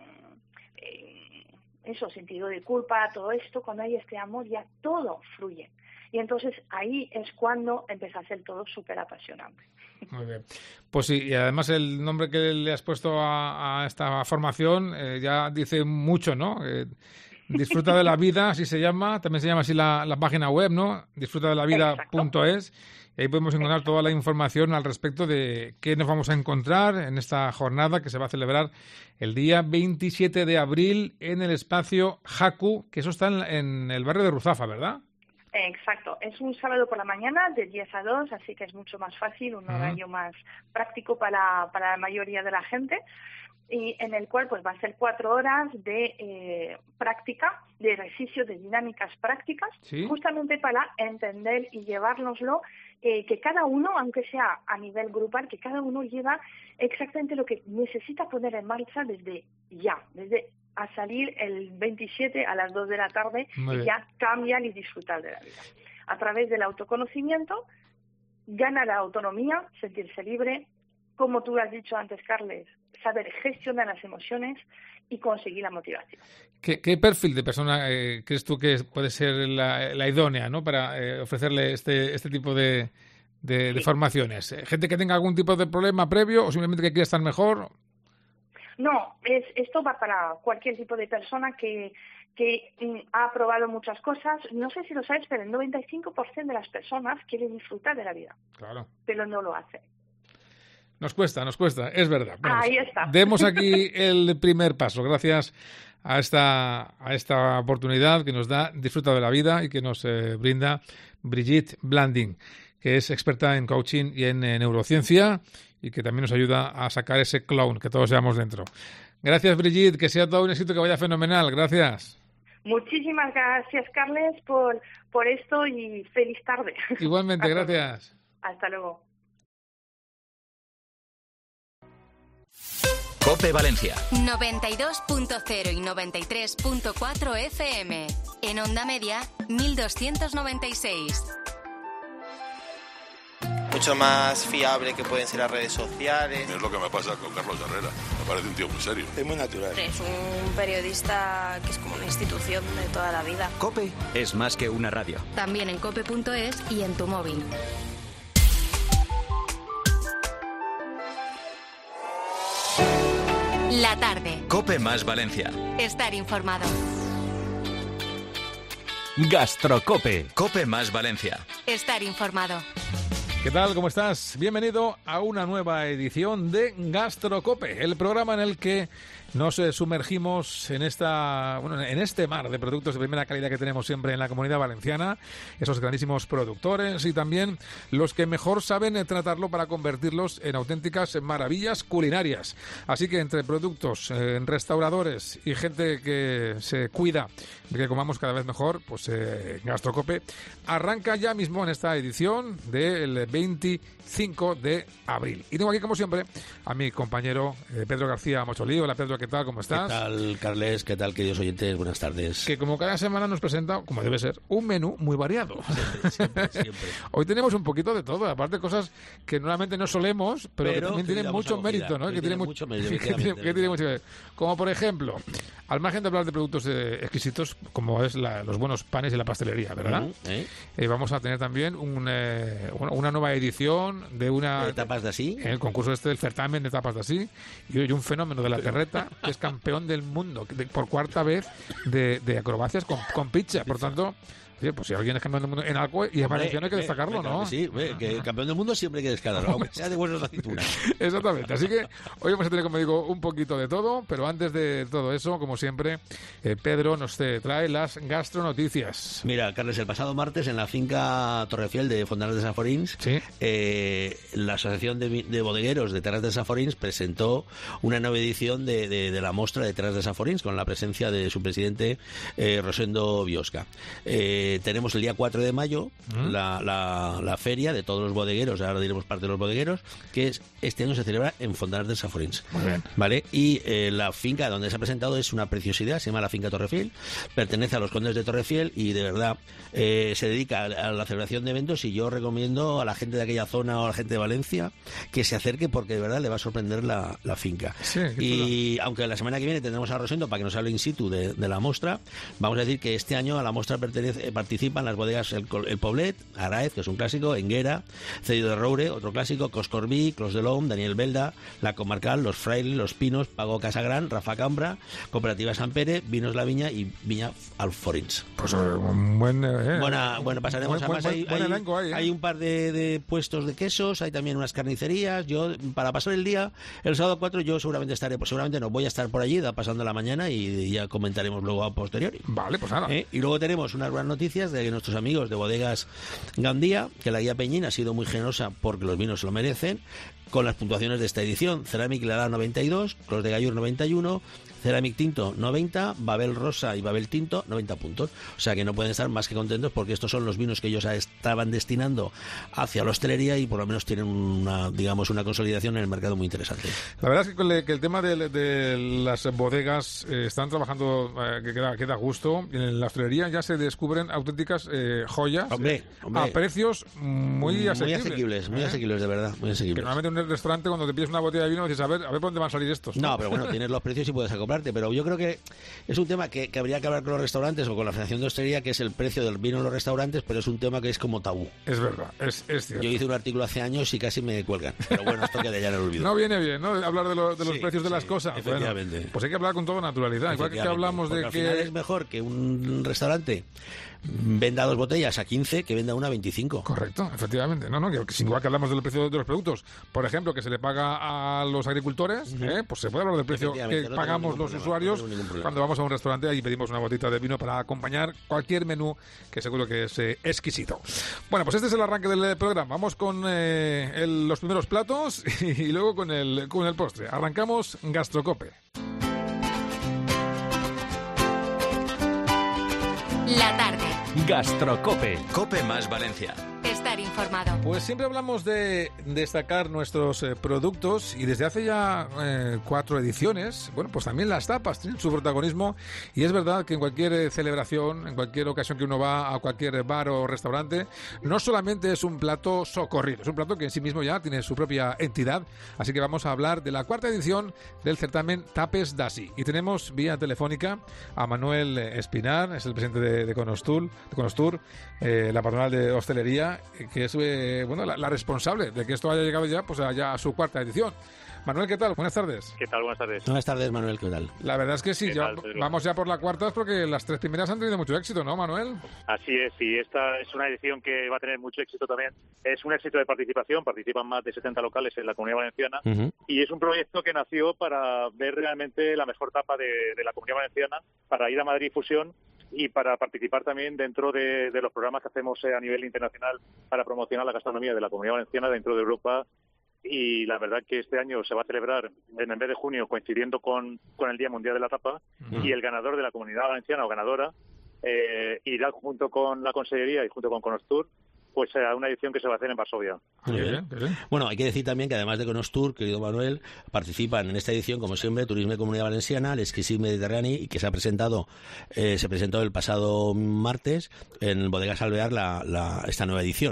eh, eso, sentido de culpa, todo esto, cuando hay este amor, ya todo fluye. Y entonces ahí es cuando empieza a ser todo súper apasionante. Muy bien. Pues sí, y además el nombre que le has puesto a, a esta formación eh, ya dice mucho, ¿no? Eh, disfruta de la vida, así se llama, también se llama así la, la página web, ¿no? disfruta de la vida punto es. Y ahí podemos encontrar Exacto. toda la información al respecto de qué nos vamos a encontrar en esta jornada que se va a celebrar el día veintisiete de abril en el espacio Jacu, que eso está en, en el barrio de Ruzafa, ¿verdad? Exacto, es un sábado por la mañana de diez a dos, así que es mucho más fácil, un horario uh-huh. más práctico para, para la mayoría de la gente, y en el cual pues va a ser cuatro horas de eh, práctica, de ejercicio, de dinámicas prácticas, ¿Sí? justamente para entender y llevárnoslo, eh, que cada uno, aunque sea a nivel grupal, que cada uno lleva exactamente lo que necesita poner en marcha desde ya, desde a salir el veintisiete a las dos de la tarde y ya cambiar y disfrutar de la vida. A través del autoconocimiento, gana la autonomía, sentirse libre, como tú has dicho antes, Carles, saber gestionar las emociones y conseguir la motivación. ¿Qué, qué perfil de persona eh, crees tú que puede ser la, la idónea, ¿no? para eh, ofrecerle este, este tipo de, de, sí. de formaciones? ¿Gente que tenga algún tipo de problema previo o simplemente que quiera estar mejor? No, es, esto va para cualquier tipo de persona que, que mm, ha probado muchas cosas. No sé si lo sabes, pero el noventa y cinco por ciento de las personas quieren disfrutar de la vida. Claro. Pero no lo hacen. Nos cuesta, nos cuesta, es verdad. Bueno, Ahí está. Demos aquí el primer paso, gracias a esta, a esta oportunidad que nos da Disfruta de la Vida y que nos eh, brinda Brigitte Blanding, que es experta en coaching y en, en neurociencia y que también nos ayuda a sacar ese clown que todos llevamos dentro. Gracias, Brigitte, que sea todo un éxito, que vaya fenomenal. Gracias. Muchísimas gracias, Carles, por, por esto y feliz tarde. Igualmente, Hasta gracias. Luego. Hasta luego. COPE Valencia. noventa y dos punto cero y noventa y tres punto cuatro F M. En onda media, mil doscientos noventa y seis. Mucho más fiable que pueden ser las redes sociales. Es lo que me pasa con Carlos Herrera. Me parece un tío muy serio. Es muy natural. Es un periodista que es como una institución de toda la vida. COPE es más que una radio. También en cope punto es y en tu móvil. La tarde. COPE más Valencia. Estar informado. Gastrocope. COPE más Valencia. Estar informado. ¿Qué tal? ¿Cómo estás? Bienvenido a una nueva edición de Gastrocope, el programa en el que nos sumergimos en esta, bueno, en este mar de productos de primera calidad que tenemos siempre en la Comunidad Valenciana, esos grandísimos productores y también los que mejor saben tratarlo para convertirlos en auténticas maravillas culinarias. Así que entre productos, eh, restauradores y gente que se cuida de que comamos cada vez mejor, pues eh, Gastrocope arranca ya mismo en esta edición del veinticinco de abril. Y tengo aquí, como siempre, a mi compañero eh, Pedro García Mocholí. Hola, Pedro, ¿qué tal? ¿Cómo estás? ¿Qué tal, Carles? ¿Qué tal, queridos oyentes? Buenas tardes. Que como cada semana nos presenta, como debe ser, un menú muy variado. Siempre, siempre, siempre. Hoy tenemos un poquito de todo, aparte cosas que normalmente no solemos, pero, pero que también que tienen mucho mérito, ¿no? Que, que tiene mucho mérito. Que tiene, que tiene mucho mérito. Como por ejemplo, al margen de hablar de productos eh, exquisitos, como es la, los buenos panes y la pastelería, ¿verdad? Uh-huh, ¿eh? Eh, vamos a tener también un, eh, una, una nueva edición de una... ¿De tapas de así? El concurso este del certamen de tapas de así. Y hoy un fenómeno de la terreta, que es campeón del mundo de, por cuarta vez de, de acrobacias con, con pizza. Por tanto, Oye, pues si alguien es campeón del mundo en algo y en valenciano hay que destacarlo, claro ¿no? Que sí, ve, que el campeón del mundo siempre hay que destacarlo, aunque sea de huesos de aceituna. Exactamente. Así que hoy vamos a tener, como digo, un poquito de todo, pero antes de todo eso, como siempre, eh, Pedro nos trae las gastronoticias. Mira, Carles, el pasado martes en la finca Torrefiel de Fontanals de Saforins, ¿sí? eh, la Asociación de, de Bodegueros de Terras de Saforins presentó una nueva edición de, de, de la mostra de Terras de Saforins con la presencia de su presidente eh, Rosendo Biosca. Eh, tenemos el día cuatro de mayo ¿Mm? la, la, la feria de todos los bodegueros, ahora diremos parte de los bodegueros, que es, este año se celebra en Fontanals de Saforins. Muy bien. ¿Vale? Y eh, la finca donde se ha presentado es una preciosidad, se llama la finca Torrefiel, pertenece a los condes de Torrefiel y de verdad eh, se dedica a, a la celebración de eventos, y yo recomiendo a la gente de aquella zona o a la gente de Valencia que se acerque porque de verdad le va a sorprender la, la finca. Sí, y aunque la semana que viene tendremos a Rosendo para que nos hable in situ de, de la muestra, vamos a decir que este año a la muestra pertenece, participan las bodegas El, el Poblet, Araez, que es un clásico, Enguera, Cedillo de Roure, otro clásico, Coscorbí, Clos de Lom, Daniel Belda, La Comarcal, Los Frailes, Los Pinos, Pago Casagrán, Rafa Cambra, Cooperativa San Pere, Vinos La Viña y Viña Alforins. Pues un buen... Eh, Buena, bueno, pasaremos buen, a más. Buen, hay, buen hay, elenco ahí, ¿eh? Hay un par de, de puestos de quesos, hay también unas carnicerías. Yo, para pasar el día, el sábado cuatro, yo seguramente estaré, pues seguramente no voy a estar por allí, da pasando la mañana, y ya comentaremos luego a posteriori. Vale, pues nada. ¿Eh? Y luego tenemos unas buenas noticias de nuestros amigos de Bodegas Gandía, que la guía Peñín ha sido muy generosa porque los vinos se lo merecen, con las puntuaciones de esta edición. Ceramic Lara noventa y dos, Clos de Gallur noventa y uno, Ceramic Tinto noventa, Babel Rosa y Babel Tinto noventa puntos. O sea que no pueden estar más que contentos porque estos son los vinos que ellos estaban destinando hacia la hostelería y por lo menos tienen una, digamos, una consolidación en el mercado muy interesante. La verdad es que, que el tema de, de las bodegas eh, están trabajando, eh, que queda, queda a gusto. En la hostelería ya se descubren auténticas eh, joyas hombre, eh, hombre. a precios muy asequibles. Muy asequibles, muy ¿eh? asequibles, de verdad, muy asequibles. Que normalmente en el restaurante, cuando te pides una botella de vino, dices, a ver, a ver por dónde van a salir estos. No, no pero bueno, tienes los precios y puedes acoplarte. Pero yo creo que es un tema que, que habría que hablar con los restaurantes o con la Federación de Hostelería, que es el precio del vino en los restaurantes, pero es un tema que es como tabú. Es verdad, es, es cierto. Yo hice un artículo hace años y casi me cuelgan. Pero bueno, esto queda ya en el olvido. No viene bien, ¿no? Hablar de, lo, de los sí, precios de sí, las cosas. Efectivamente. Bueno, pues hay que hablar con toda naturalidad. Igual que hablamos de al que... final es mejor que un restaurante venda dos botellas a quince que venda una a veinticinco. Correcto, efectivamente. No, no, que, que igual que hablamos del precio de los productos, por ejemplo, que se le paga a los agricultores, uh-huh. ¿eh? Pues se puede hablar del precio que no pagamos los problema, usuarios no cuando vamos a un restaurante y pedimos una botita de vino para acompañar cualquier menú, que seguro que es eh, exquisito. Bueno, pues este es el arranque del programa. Vamos con eh, el, los primeros platos y, y luego con el, con el postre. Arrancamos Gastrocope. La tarde. Gastrocope. Cope más Valencia. Estar informado. Pues siempre hablamos de destacar nuestros eh, productos y desde hace ya eh, cuatro ediciones, bueno, pues también las tapas tienen su protagonismo y es verdad que en cualquier eh, celebración, en cualquier ocasión que uno va a cualquier bar o restaurante, no solamente es un plato socorrido, es un plato que en sí mismo ya tiene su propia entidad, así que vamos a hablar de la cuarta edición del certamen Tapes d'Asi y tenemos vía telefónica a Manuel Espinar, es el presidente de, de Conostur, de Conostur eh, la patronal de hostelería, que es eh, bueno la, la responsable de que esto haya llegado ya pues allá a su cuarta edición. Manuel, ¿qué tal? Buenas tardes. ¿Qué tal? Buenas tardes. Buenas tardes, Manuel, ¿qué tal? La verdad es que sí, ya, tal, vamos ya por la cuarta porque las tres primeras han tenido mucho éxito, ¿no, Manuel? Así es, sí. Esta es una edición que va a tener mucho éxito también. Es un éxito de participación, participan más de setenta locales en la Comunidad Valenciana uh-huh. y es un proyecto que nació para ver realmente la mejor tapa de, de la Comunidad Valenciana, para ir a Madrid Fusión y para participar también dentro de, de los programas que hacemos a nivel internacional para promocionar la gastronomía de la Comunidad Valenciana dentro de Europa. Y la verdad que este año se va a celebrar en el mes de junio coincidiendo con, con el Día Mundial de la Tapa uh-huh. y el ganador de la Comunidad Valenciana o ganadora eh, irá junto con la Consellería y junto con Conostur pues a una edición que se va a hacer en Varsovia. Muy bien, bien. Bueno, hay que decir también que además de Conostur, querido Manuel, participan en esta edición, como siempre, Turisme Comunidad Valenciana, el Exquisit Mediterráneo, y que se ha presentado, eh, se presentó el pasado martes en Bodegas Alvear la, la, esta nueva edición.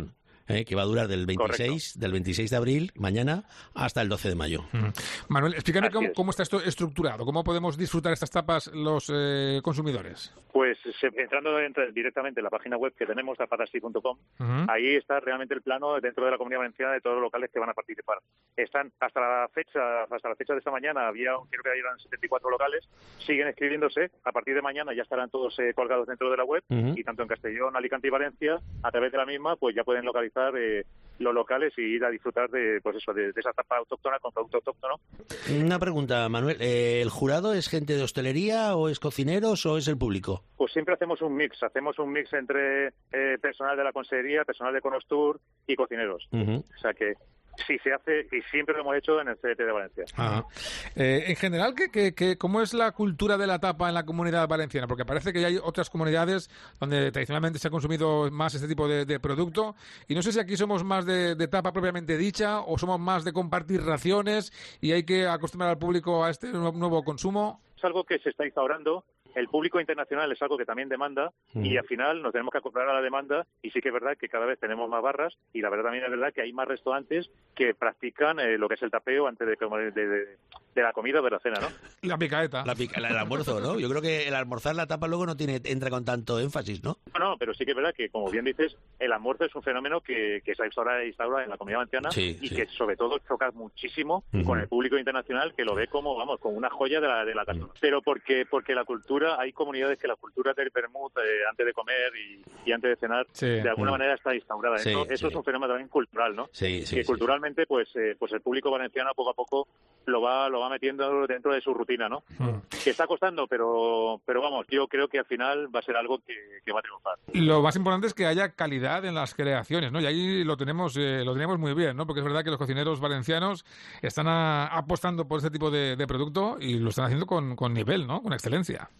eh, que va a durar del veintiséis, del veintiséis de abril, mañana, hasta el doce de mayo. Uh-huh. Manuel, explícame cómo, cómo está esto estructurado, cómo podemos disfrutar estas tapas los eh, consumidores. Pues se, entrando entra directamente en la página web que tenemos, tapatasti punto com, uh-huh. ahí está realmente el plano dentro de la Comunidad Valenciana de todos los locales que van a participar. Están hasta la fecha, hasta la fecha de esta mañana había, creo que eran setenta y cuatro locales, siguen escribiéndose, a partir de mañana ya estarán todos eh, colgados dentro de la web, uh-huh. y tanto en Castellón, Alicante y Valencia, a través de la misma, pues ya pueden localizar eh, los locales y ir a disfrutar de, pues eso, de, de esa tapa autóctona con producto autóctono. Una pregunta, Manuel, eh, ¿el jurado es gente de hostelería o es cocineros o es el público? Pues siempre hacemos un mix, hacemos un mix entre eh, personal de la consellería, personal de Conostur y cocineros. Uh-huh. O sea que sí se hace y siempre lo hemos hecho en el C D T de Valencia. Ajá. Eh, en general, ¿qué, qué, qué, ¿cómo es la cultura de la tapa en la Comunidad Valenciana? Porque parece que ya hay otras comunidades donde tradicionalmente se ha consumido más este tipo de, de producto y no sé si aquí somos más de, de tapa propiamente dicha o somos más de compartir raciones y hay que acostumbrar al público a este nuevo consumo. Es algo que se está instaurando. El público internacional es algo que también demanda mm. y al final nos tenemos que acoplar a la demanda y sí que es verdad que cada vez tenemos más barras y la verdad también es verdad que hay más restaurantes que practican eh, lo que es el tapeo antes de, de, de, de la comida o de la cena, ¿no? La picaeta. La pica, el almuerzo, ¿no? Yo creo que el almorzar la tapa luego no tiene entra con tanto énfasis, ¿no? No, no, pero sí que es verdad que, como bien dices, el almuerzo es un fenómeno que, que se ha instaurado, instaurado en la Comunidad Valenciana sí, y sí. que sobre todo choca muchísimo uh-huh. con el público internacional que lo ve como, vamos, como una joya de la, de la gastronomía. Uh-huh. Pero porque, porque la cultura, hay comunidades que la cultura del vermut eh, antes de comer y, y antes de cenar sí. de alguna uh-huh. manera está instaurada. Sí, eso eso sí. es un fenómeno también cultural, ¿no? Sí, sí, que sí. culturalmente pues eh, pues el público valenciano poco a poco lo va lo va metiendo dentro de su rutina, ¿no? Uh-huh. Que está costando, pero pero vamos, yo creo que al final va a ser algo que, que va a triunfar. Lo más importante es que haya calidad en las creaciones, ¿no? Y ahí lo tenemos eh, lo tenemos muy bien, ¿no? Porque es verdad que los cocineros valencianos están a, apostando por este tipo de, de producto y lo están haciendo con, con nivel, ¿no? Con excelencia.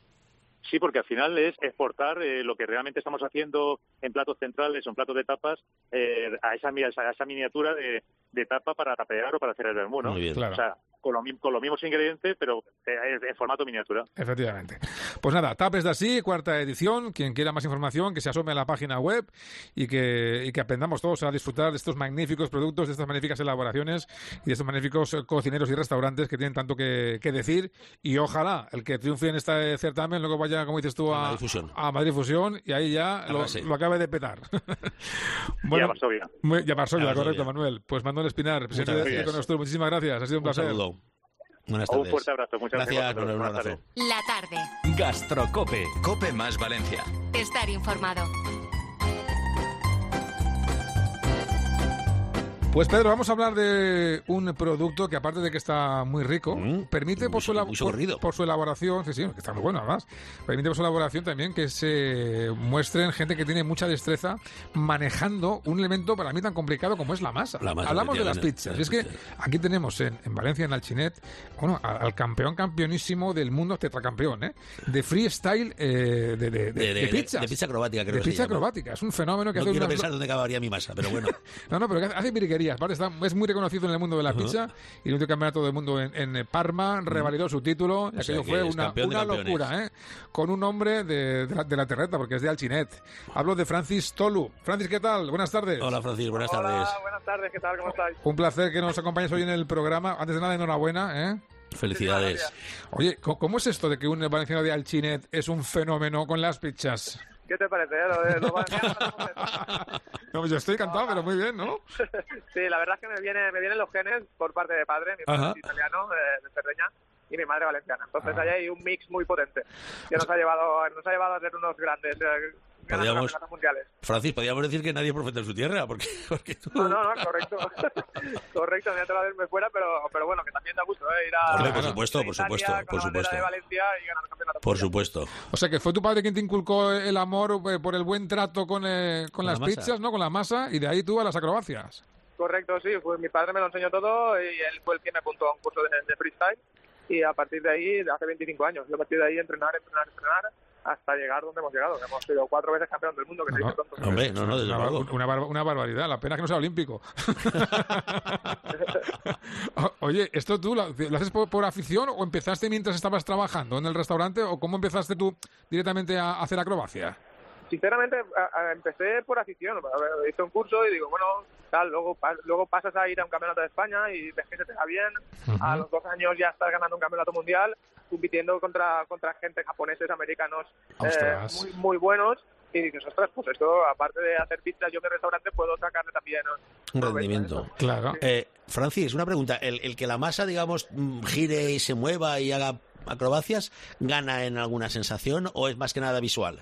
Sí, porque al final es exportar eh, lo que realmente estamos haciendo en platos centrales o en platos de tapas eh, a, esa, a esa miniatura de, de tapa para tapear o para hacer el vermú, ¿no? Muy bien, claro. O sea, con, lo, con los mismos ingredientes, pero en, en formato miniatura. Efectivamente. Pues nada, Tapes d'Ací, cuarta edición. Quien quiera más información, que se asome a la página web y que, y que aprendamos todos a disfrutar de estos magníficos productos, de estas magníficas elaboraciones y de estos magníficos cocineros y restaurantes que tienen tanto que, que decir. Y ojalá el que triunfe en este certamen luego vaya, como dices tú, a, a Madrid Fusión y ahí ya lo, lo acabe de petar. Bueno, y a Varsovia. Muy, y a Varsovia, correcto, Manuel. Pues Manuel Espinar, presidente de Conostur, muchísimas gracias. Ha sido un, un placer. Saludo. Buenas tardes. Un fuerte abrazo. Muchas gracias. gracias Manuel, un abrazo. La tarde. Gastrocope. Cope más Valencia. Estar informado. Pues Pedro, vamos a hablar de un producto que aparte de que está muy rico, mm, permite por, muy, su, por, por su elaboración, sí, sí, que está muy bueno además, permite por su elaboración también que se muestren gente que tiene mucha destreza manejando un elemento para mí tan complicado como es la masa. La masa Hablamos de las pizzas. Y es que aquí tenemos en, en Valencia, en Alchinet, bueno, al campeón campeonísimo del mundo, tetracampeón, ¿eh? de freestyle eh, de, de, de, de, de, de pizza. De pizza acrobática, creo de que pizza se llama. acrobática. Es un fenómeno que no hace... quiero unas... pensar dónde acabaría mi masa, pero bueno. no, no, pero hace virguerías. Está, es muy reconocido en el mundo de la uh-huh. pizza y el último campeonato del mundo en, en Parma revalidó uh-huh. su título y aquello o sea, fue una, una locura, ¿eh? Con un hombre de, de, la, de la terreta, porque es de Alchinet. Hablo de Francis Tolu. Francis, ¿qué tal? Buenas tardes. Hola, Francis, buenas Hola, tardes. buenas tardes, ¿qué tal? ¿Cómo estáis? Un placer que nos acompañes hoy en el programa. Antes de nada, enhorabuena, ¿eh? Felicidades. Oye, ¿cómo es esto de que un valenciano de Alchinet es un fenómeno con las pizzas? ¿Qué te parece? Eh? Lo de, lo no, yo estoy encantado, no, pero muy bien, ¿no? Sí, la verdad es que me, viene, me vienen los genes por parte de padre, mi padre es italiano, de, de Cerdeña, y mi madre valenciana. Entonces ah. ahí hay un mix muy potente que nos ha llevado, nos ha llevado a ser unos grandes... Eh, Podríamos, Francis, podríamos decir que nadie es profeta en su tierra, porque, porque tú... No, no, no, correcto. correcto, me ha tratado de irme fuera, pero, pero bueno, que también da gusto, ¿eh? Ir a... Hombre, por supuesto, por supuesto, por supuesto. De Valencia y ganar el campeonato. Por supuesto. O sea, que fue tu padre quien te inculcó el amor eh, por el buen trato con, eh, con, con las pizzas, ¿no? Con la masa, y de ahí tú a las acrobacias. Correcto, sí, pues mi padre me lo enseñó todo y él fue el que me apuntó a un curso de, de freestyle y a partir de ahí, de hace veinticinco años, y a partir de ahí entrenar, entrenar, entrenar, hasta llegar donde hemos llegado, que hemos sido cuatro veces campeón del mundo, que no, se dice no, tonto. Hombre, no, no, desde una, luego. Una, bar, una barbaridad, la pena es que no sea olímpico. Oye, ¿esto tú lo, lo haces por, por afición o empezaste mientras estabas trabajando en el restaurante o cómo empezaste tú directamente a hacer acrobacia? Sinceramente, a, a, empecé por afición. A ver, hice un curso y digo, bueno, tal, luego, pa, luego pasas a ir a un campeonato de España y ves que se te da bien. Uh-huh. A los dos años ya estás ganando un campeonato mundial, compitiendo contra contra gente japoneses, americanos, eh, muy, muy buenos. Y dices, ostras, pues esto, aparte de hacer pizza yo en mi restaurante, puedo sacarle también un rendimiento. Claro. Eh, Francis, una pregunta. ¿El, el que la masa, digamos, gire y se mueva y haga acrobacias, gana en alguna sensación o es más que nada visual?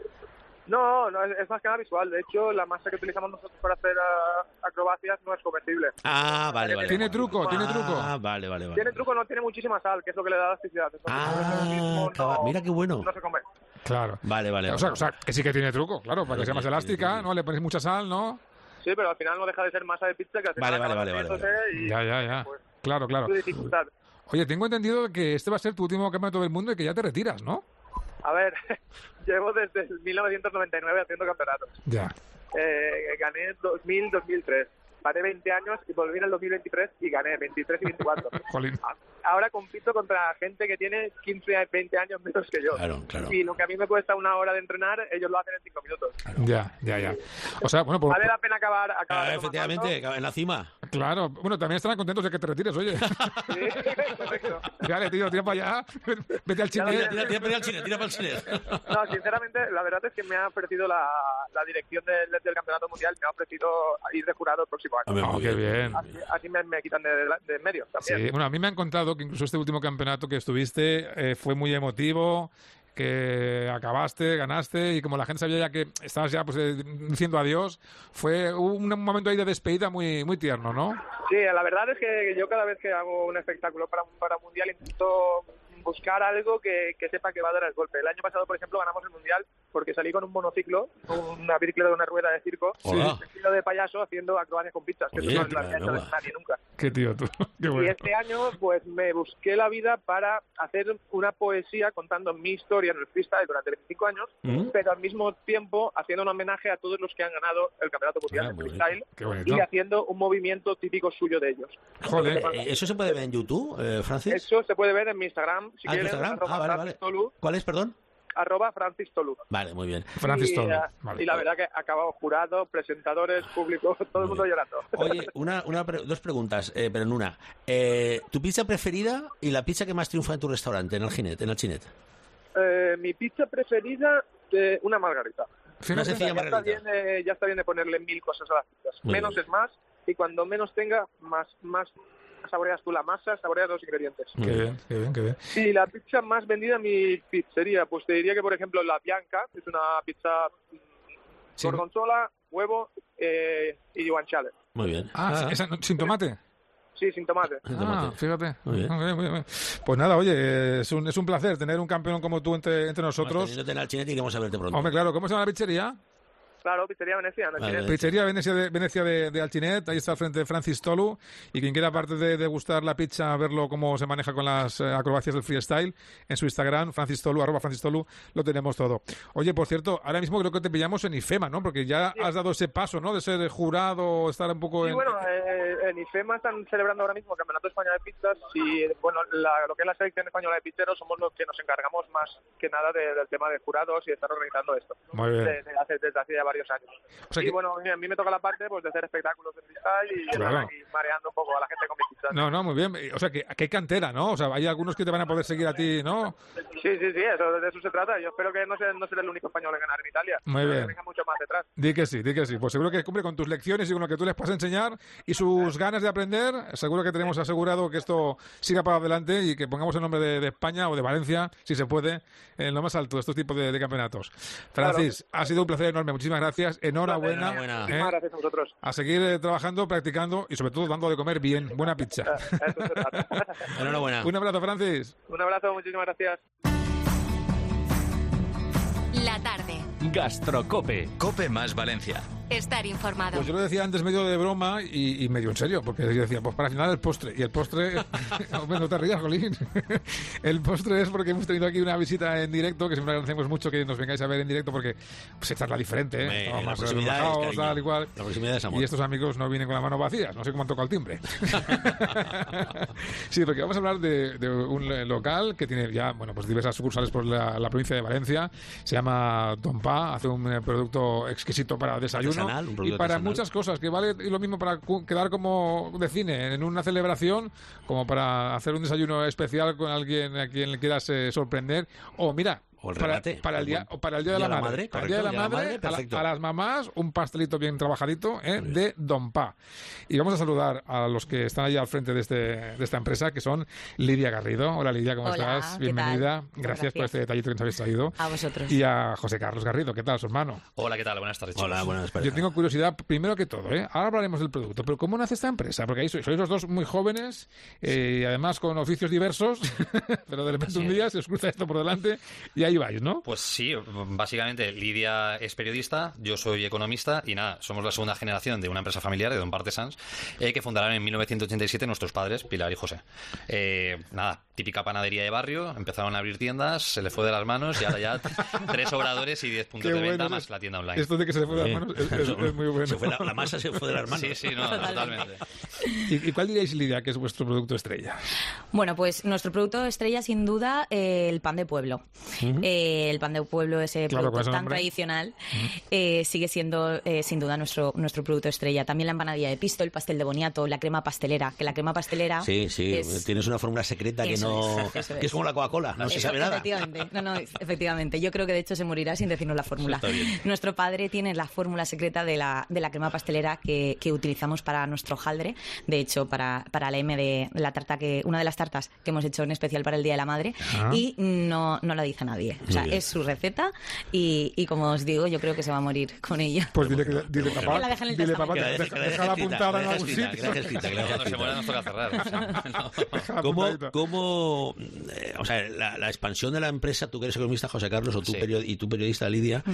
No, no es, es más que nada visual. De hecho, la masa que utilizamos nosotros para hacer uh, acrobacias no es convertible. Ah, vale, vale. ¿Tiene truco? ¿Tiene truco? Ah, vale, vale, vale. Tiene truco, no tiene muchísima sal, que es lo que le da elasticidad. Ah, mismo, no, mira qué bueno. No se come. Claro. Vale, vale. O sea, o sea, que sí que tiene truco, claro, para que sea más elástica, ¿no? Le ponéis mucha sal, ¿no? Sí, pero al final no deja de ser masa de pizza que al final vale, vale, vale, vale. Y, ya, ya, ya. Pues, claro, claro. Su dificultad. Oye, tengo entendido que este va a ser tu último campeonato del mundo y que ya te retiras, ¿no? A ver, llevo desde mil novecientos noventa y nueve haciendo campeonatos. Ya. Eh, gané dos mil, dos mil tres. Paré veinte años y volví en el dos mil veintitrés y gané veintitrés y veinticuatro. Jolín. Ahora compito contra gente que tiene quince, veinte años menos que yo. Claro, claro. Y lo que a mí me cuesta una hora de entrenar, ellos lo hacen en cinco minutos. Ya, ya, ya. O sea, bueno, pues... Vale la pena acabar... acabar ah, efectivamente, en la cima. Claro. Bueno, también estarán contentos de que te retires, oye. Sí, correcto. Dale, tío, tira para allá. Vete al cine. Tira, tira, tira, tira al cine, tira para el cine. No, sinceramente, la verdad es que me ha ofrecido la, la dirección del, del Campeonato Mundial, me ha ofrecido ir de jurado el próximo año. Oh, qué bien. Así, así me, me quitan de, de, de en medio también. Sí, bueno, a mí me han contado que incluso este último campeonato que estuviste eh, fue muy emotivo, que acabaste, ganaste y como la gente sabía ya que estabas ya pues eh, diciendo adiós, fue un momento ahí de despedida muy muy tierno, ¿no? Sí, la verdad es que yo cada vez que hago un espectáculo para, para un mundial intento buscar algo que, que sepa que va a dar el golpe. El año pasado, por ejemplo, ganamos el mundial porque salí con un monociclo, una bicicleta de una rueda de circo, vestido de payaso haciendo acrobacias con pizzas, que Oye, eso no lo había hecho nadie nunca. Qué tío tú. Qué bueno. Y este año, pues me busqué la vida para hacer una poesía contando mi historia en el freestyle durante veinticinco años, ¿Mm? pero al mismo tiempo haciendo un homenaje a todos los que han ganado el Campeonato Mundial ah, de Freestyle y haciendo un movimiento típico suyo de ellos. Joder. ¿Eso se puede ver en YouTube, eh, Francis? Eso se puede ver en mi Instagram. Si ¿Ah, quieren, Instagram? Ah, vale, vale. Tolu, ¿Cuál es, perdón? Arroba Francis Tolu. Vale, muy bien. Francis Tolu. Y, vale. y la verdad que ha acabado jurado, presentadores, público, todo el mundo llorando. Oye, una, una, dos preguntas, eh, pero en una. Eh, ¿Tu pizza preferida y la pizza que más triunfa en tu restaurante, en el Ginet, en el Chinet? Eh, mi pizza preferida, eh, una margarita. Una sencilla ya, margarita. Está bien, eh, ya está bien de ponerle mil cosas a las pizzas. Muy menos bien. es más, y cuando menos tenga, más, más saboreas tú la masa, saboreas los ingredientes. Qué bien, qué bien, qué bien. Y la pizza más vendida en mi pizzería, pues te diría que, por ejemplo, la Bianca, es una pizza Sí. gorgonzola, huevo eh, y guanciale. Muy bien. Ah, esa, sin tomate. Sí, sin tomate. Sin tomate. Ah, fíjate. Muy bien. Muy bien, muy bien. Pues nada, oye, es un, es un placer tener un campeón como tú entre, entre nosotros. Teniéndote en el Chinet y queremos a verte pronto. Hombre, claro, ¿cómo se llama la pizzería? Claro, Pizzería Venecia. ¿No? Vale. Pizzería Venecia de, Venecia de, de Alchinet, ahí está al frente de Francis Tolu, y quien quiera, aparte de, de gustar la pizza, verlo cómo se maneja con las eh, acrobacias del freestyle, en su Instagram, Francis Tolu, arroba Francis Tolu, lo tenemos todo. Oye, por cierto, ahora mismo creo que te pillamos en IFEMA, ¿no? Porque ya Sí. has dado ese paso, ¿no? De ser jurado, estar un poco Sí, en... bueno, eh, en IFEMA están celebrando ahora mismo el Campeonato de España de Pizzas y, bueno, la- lo que es la selección española de pizzeros somos los que nos encargamos más que nada de- del tema de jurados y de estar organizando esto. Muy bien. Desde hace, desde hace ya varios años. O sea y que- bueno, a mí me toca la parte pues de hacer espectáculos de freestyle y Claro. estar aquí mareando un poco a la gente con mis pizzas. No, no, muy bien. O sea, que, que hay cantera, ¿no? O sea, hay algunos que te van a poder seguir a ti, ¿no? Sí, sí, sí, eso, de eso se trata. Yo espero que no sea, no seré el único español en ganar en Italia. Muy Espero bien. Que venga mucho más detrás. Di que sí, di que sí. Pues seguro que cumple con tus lecciones y con lo que tú les puedas enseñar y sus ganas de aprender. Seguro que tenemos asegurado que esto siga para adelante y que pongamos el nombre de, de España o de Valencia, si se puede, en lo más alto de estos tipos de, de campeonatos. Francis, ha sido un placer enorme. Muchísimas gracias. Enhorabuena. Enhorabuena. ¿eh? Muchísimas gracias a vosotros. A seguir eh, trabajando, practicando y sobre todo dando de comer bien. Buena pizza. Eso se trata. Enhorabuena. Un abrazo, Francis. Un abrazo, muchísimas gracias. La tarde. Gastrocope. Cope más Valencia. estar informado. Pues yo lo decía antes medio de broma y, y medio en serio, porque yo decía, pues para el final el postre. Y el postre... Hombre, no te rías, Jolín. El postre es porque hemos tenido aquí una visita en directo, que siempre agradecemos mucho que nos vengáis a ver en directo, porque pues esta es la diferente, ¿eh? Me, Estamos la más proximidad relajados, es tal, igual. La proximidad es amor. Y estos amigos no vienen con las manos vacías, no sé cómo han tocado el timbre. Sí, porque vamos a hablar de, de un local que tiene ya, bueno, pues diversas sucursales por la, la provincia de Valencia. Se llama Don Pa, hace un eh, producto exquisito para desayuno Artesanal, un y producto para artesanal. muchas cosas, que vale lo mismo para cu- quedar como de cine en una celebración, como para hacer un desayuno especial con alguien a quien le quieras eh, sorprender. O mira, O el para, remate. para el día o para el día de la, madre, para el día de la madre, a, la- a las mamás, un pastelito bien trabajadito, ¿eh? de Don Pa. Y vamos a saludar a los que están allí al frente de, este, de esta empresa, que son Lidia Garrido. Hola, Lidia, ¿cómo Hola, estás? ¿qué Bienvenida. tal? Gracias, Gracias. por este detallito que nos habéis traído. A vosotros. Y a José Carlos Garrido, ¿qué tal, su hermano? Hola, ¿qué tal? Buenas tardes, chicos. Hola, buenas Yo tardes. tengo curiosidad, primero que todo, ¿eh? Ahora hablaremos del producto, pero ¿cómo nace esta empresa? Porque ahí sois, sois los dos muy jóvenes eh, y además con oficios diversos, pero de repente un día se os cruza esto por delante y ahí vais, ¿no? Pues sí, básicamente Lidia es periodista, yo soy economista y nada, somos la segunda generación de una empresa familiar, de Don Pa Artesans, eh, que fundaron en mil novecientos ochenta y siete nuestros padres, Pilar y José. Eh, nada, típica panadería de barrio, empezaron a abrir tiendas, se le fue de las manos y ahora ya tres obradores y diez puntos Qué de venta bueno más es- la tienda online. Esto de que se le fue de las manos es, es- es muy bueno. Se fue la, la masa se fue de las manos. Sí, sí, no, totalmente. ¿Y, y cuál diríais, Lidia, que es vuestro producto estrella? Bueno, pues nuestro producto estrella, sin duda, eh, el pan de pueblo. Ujú. Eh, el pan de pueblo, ese Claro, con producto ese tan nombre. tradicional, eh, sigue siendo, eh, sin duda, nuestro, nuestro producto estrella. También la empanadilla de pisto, el pastel de boniato, la crema pastelera, que la crema pastelera... Sí, sí, es- tienes una fórmula secreta que Eso no... es, eso que es como la Coca-Cola, no se Eso, sabe nada. Efectivamente. No, no, efectivamente. Yo creo que de hecho se morirá sin decirnos la fórmula. Está bien. Nuestro padre tiene la fórmula secreta de la, de la crema pastelera que, que utilizamos para nuestro hojaldre. De hecho, para, para la M de la tarta que, una de las tartas que hemos hecho en especial para el Día de la Madre. Ah. Y no, no la dice nadie. O sea, Muy bien. es su receta y, y como os digo, yo creo que se va a morir con ella. Pues dile, que, dile papá, Que la dejen en el dile testamento. papá, Que la que deje- deja, que la deje déjala escrita, apuntada que en la algún deje escrita, sitio. que la deje escrita, que la deje Cuando se escrita. muera nos toca cerrar. o sea, no. Déjala ¿Cómo, apuntadita. cómo, eh, o sea, la, la expansión de la empresa, tú que eres economista, José Carlos, o tú Sí. period- y tú periodista, Lidia,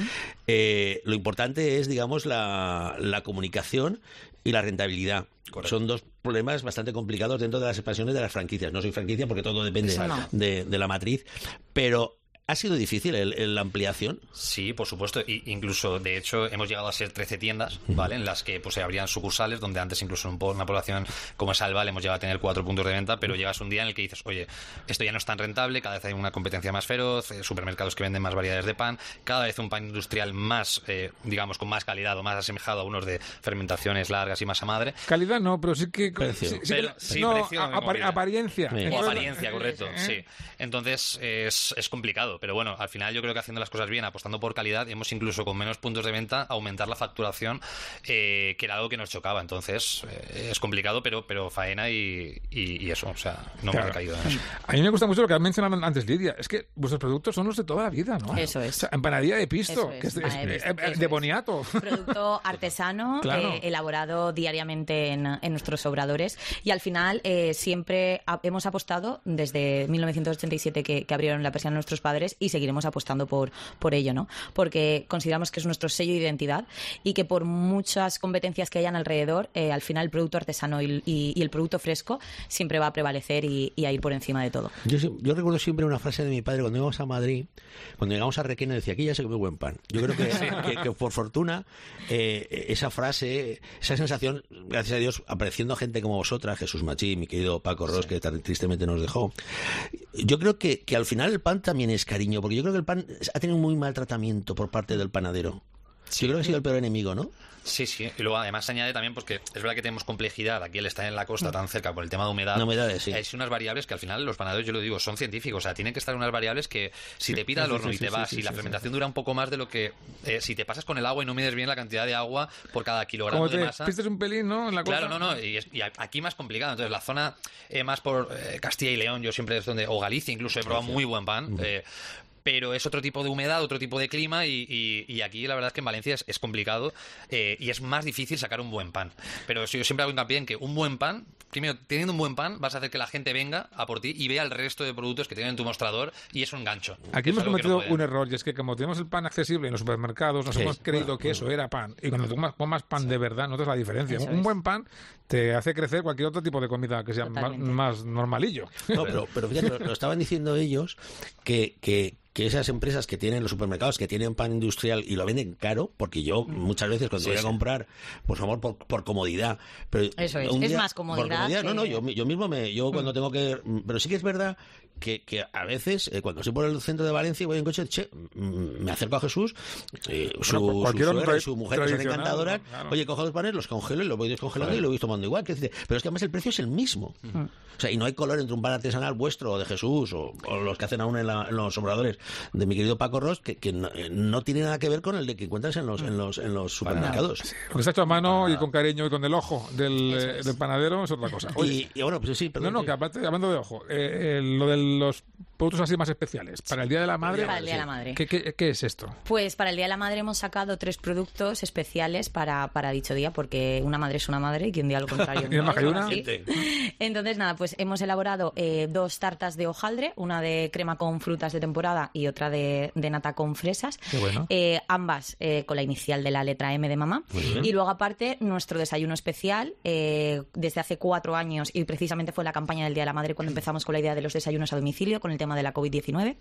eh, lo importante es, digamos, la, la comunicación y la rentabilidad. Correcto. Son dos problemas bastante complicados dentro de las expansiones de las franquicias. No soy franquicia porque todo depende Eso no. de, de la matriz, pero ¿ha sido difícil el- el- la ampliación? Sí, por supuesto. Y incluso, de hecho, hemos llegado a ser trece tiendas, ¿vale? En las que pues se abrían sucursales, donde antes incluso en un po- una población como es Albal hemos llegado a tener cuatro puntos de venta, pero llegas un día en el que dices, oye, esto ya no es tan rentable, cada vez hay una competencia más feroz, eh, supermercados que venden más variedades de pan, cada vez un pan industrial más, eh, digamos, con más calidad o más asemejado a unos de fermentaciones largas y masa madre. Calidad no, pero sí que... Precio. sí- sí Pero- que- sí, no, precio, a- me apar- movida. apariencia. Sí. O Entonces- apariencia, correcto, sí. Entonces es, es complicado, pero bueno, al final yo creo que haciendo las cosas bien, apostando por calidad, hemos incluso con menos puntos de venta aumentar la facturación, eh, que era algo que nos chocaba. Entonces eh, es complicado, pero pero faena y, y, y eso, o sea, no Claro. hemos caído en eso. A mí me gusta mucho lo que has mencionado antes, Lidia. Es que vuestros productos son los de toda la vida, ¿no? Eso es. O sea, empanadilla de pisto, Eso es, que es, empanadilla de es- pisto, eh, eso de es. boniato. Producto artesano, Claro. eh, elaborado diariamente en, en nuestros obradores. Y al final eh, siempre ha- hemos apostado, desde mil novecientos ochenta y siete que, que abrieron la persiana nuestros padres, y seguiremos apostando por, por ello, ¿no? Porque consideramos que es nuestro sello de identidad y que por muchas competencias que hayan alrededor, eh, al final el producto artesano y, y- y el producto fresco siempre va a prevalecer y, y a ir por encima de todo. Yo, sie- yo recuerdo siempre una frase de mi padre cuando íbamos a Madrid, cuando llegamos a Requena, decía, aquí ya se come buen pan. Yo creo que, que- que por fortuna, eh, esa frase, esa sensación, gracias a Dios, apareciendo gente como vosotras, Jesús Machí, mi querido Paco Ros, que tan tristemente nos dejó, yo creo que, que al final el pan también es cariño, porque yo creo que el pan ha tenido un muy mal tratamiento por parte del panadero. Yo creo que ha sido el peor enemigo, ¿no? Sí, sí. Y luego además se añade también, porque es verdad que tenemos complejidad aquí al estar en la costa tan cerca por el tema de humedad. La humedad, sí. Hay unas variables que al final los panaderos, yo lo digo, son científicos. O sea, tienen que estar unas variables que si te pira el sí, horno sí, y sí, te vas sí, y sí, la sí, fermentación dura un poco más de lo que... eh, si te pasas con el agua y no mides bien la cantidad de agua por cada kilogramo Como de te masa... pistes un pelín, ¿no? En la Claro, costa. no, no, y, es- y aquí más complicado. Entonces, la zona eh, más por eh, Castilla y León, yo siempre es donde, o Galicia incluso, he probado muy buen pan. eh, pero es otro tipo de humedad, otro tipo de clima y, y, y aquí la verdad es que en Valencia es, es complicado eh, y es más difícil sacar un buen pan. Pero yo siempre hago hincapié en que un buen pan, primero, teniendo un buen pan, vas a hacer que la gente venga a por ti y vea el resto de productos que tienen en tu mostrador y es un gancho. Aquí es hemos cometido no puede... un error y es que como tenemos el pan accesible en los supermercados, nos sí. hemos creído bueno, que eso bueno. era pan. Y cuando tú comas pan sí. de verdad, notas la diferencia. Eso un es. buen pan te hace crecer cualquier otro tipo de comida que sea más, más normalillo. No, pero, pero fíjate, lo, lo estaban diciendo ellos que... que que esas empresas que tienen los supermercados que tienen pan industrial y lo venden caro, porque yo muchas veces cuando sí, voy a sí. comprar, por favor, por, por comodidad, pero eso es, día, es más comodidad, por comodidad que... no, no, yo, yo mismo me, yo cuando tengo que, pero sí que es verdad que, que a veces eh, cuando estoy por el centro de Valencia y voy en coche, che, me acerco a Jesús, eh, su, bueno, su suegra y su mujer que son encantadoras, claro. Oye, cojo los panes, los congelo y los voy descongelando claro. y lo voy tomando igual, que dice, pero es que además el precio es el mismo, mm. o sea, y no hay color entre un pan artesanal vuestro o de Jesús o, o los que hacen aún en, la, en los obradores de mi querido Paco Ros, que, que no, no tiene nada que ver con el de que encuentras en los en los, en los supermercados. Sí, lo que está hecho a mano Para... y con cariño y con el ojo del, es. del panadero es otra cosa. Oye, y, y bueno, pues sí, perdón, no, no, que aparte, hablando de ojo, eh, eh, lo de los productos así más especiales, para el Día de la Madre, para el Día de la Madre. ¿Qué, qué, qué es esto? Pues para el Día de la Madre hemos sacado tres productos especiales para, para dicho día, porque una madre es una madre y quien diga lo contrario ¿Y no hay una? Entonces, nada, pues hemos elaborado eh, dos tartas de hojaldre, una de crema con frutas de temporada y otra de, de nata con fresas. Qué bueno. eh, ambas eh, con la inicial de la letra M de mamá. Y luego, aparte, nuestro desayuno especial, eh, desde hace cuatro años, y precisamente fue la campaña del Día de la Madre cuando empezamos con la idea de los desayunos a domicilio, con el tema de la covid diecinueve.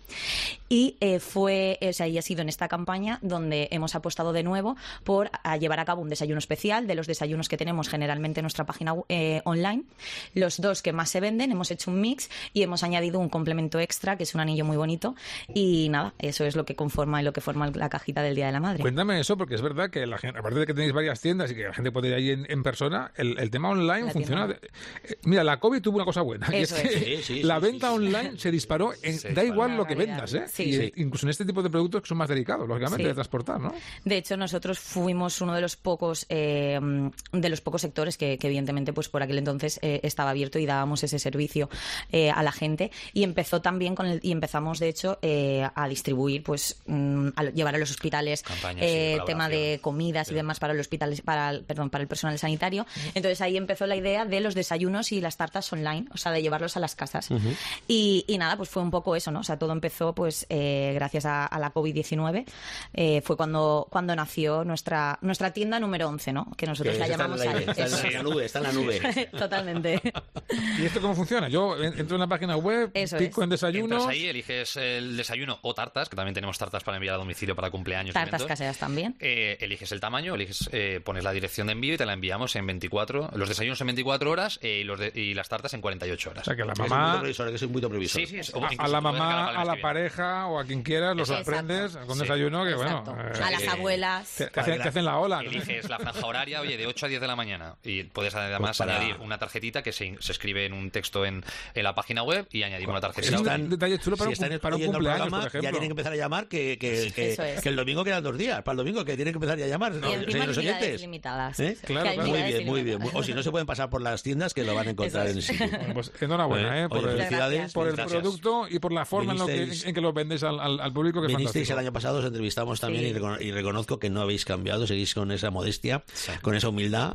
Y eh, fue, o sea, y ha sido en esta campaña donde hemos apostado de nuevo por a llevar a cabo un desayuno especial de los desayunos que tenemos generalmente en nuestra página eh, online. Los dos que más se venden, hemos hecho un mix y hemos añadido un complemento extra, que es un anillo muy bonito. Y nada, eso es lo que conforma y lo que forma la cajita del Día de la Madre. Cuéntame eso, porque es verdad que la gente, aparte de que tenéis varias tiendas y que la gente puede ir ahí en, en persona, el, el tema online la funciona. De, eh, mira, la COVID tuvo una cosa buena. Eso y es, es. Que sí, sí, la sí, venta sí, sí. online se disparó. En, se da igual lo que realidad. vendas, ¿eh? Sí. Y, Sí. incluso en este tipo de productos que son más delicados, lógicamente, Sí. de transportar, ¿no? De hecho, nosotros fuimos uno de los pocos eh, de los pocos sectores que, que evidentemente, pues por aquel entonces eh, estaba abierto y dábamos ese servicio eh, a la gente. Y empezó también con el, y empezamos, de hecho, eh, a distribuir, pues, mm, a llevar a los hospitales Campañas, eh, sí, tema de comidas sí. y demás para los hospitales, para el, perdón, para el personal sanitario. Entonces ahí empezó la idea de los desayunos y las tartas online, o sea, de llevarlos a las casas. Uh-huh. y, y nada, pues fue un poco eso, ¿no? O sea, todo empezó, pues, eh, gracias a, a la covid diecinueve. Eh, fue cuando, cuando nació nuestra nuestra tienda número once, ¿no? Que nosotros que la llamamos está ahí. Está en la, la nube, está en la nube. Totalmente. ¿Y esto cómo funciona? Yo entro en la página web, eso pico es. en desayunos. Entras ahí, eliges el desayuno o tartas, que también tenemos tartas para enviar a domicilio para cumpleaños. Tartas eventos. caseras también. Eh, eliges el tamaño, eliges, eh, pones la dirección de envío y te la enviamos en veinticuatro, los desayunos en veinticuatro horas eh, y, los de, y las tartas en cuarenta y ocho horas. O sea, que la mamá... Que soy muy previsor. Sí, sí, es, a, a la mamá, a la pareja o a quien quieras lo sorprendes con un desayuno que, exacto. bueno... Eh, a las abuelas. Te, te, hacen, te hacen la ola. Eliges la franja horaria, oye, de ocho a diez de la mañana y puedes además pues para... añadir una tarjetita que se, se escribe en un texto en, en la página web y añadimos una tarjetita. Es un detalle chulo para, si un, para un cumpleaños, programa, por ejemplo. Ya tienen que empezar a llamar que, que, que, es. que el domingo quedan dos días. Para el domingo que tienen que empezar ya a llamar. Y encima los oyentes. Limitadas. ¿Eh? Claro, claro. Muy bien, muy bien. O si no se pueden pasar por las tiendas que lo van a encontrar en el sitio. Bueno, pues enhorabuena, ¿eh? Por, Oye, el, felicidades, por el gracias. producto y por la forma en, lo que, en que lo vendes al, al, al público. Que Vinisteis fantástico. el año pasado, os entrevistamos también sí. y, recono y reconozco que no habéis cambiado, seguís con esa modestia, sí. con esa humildad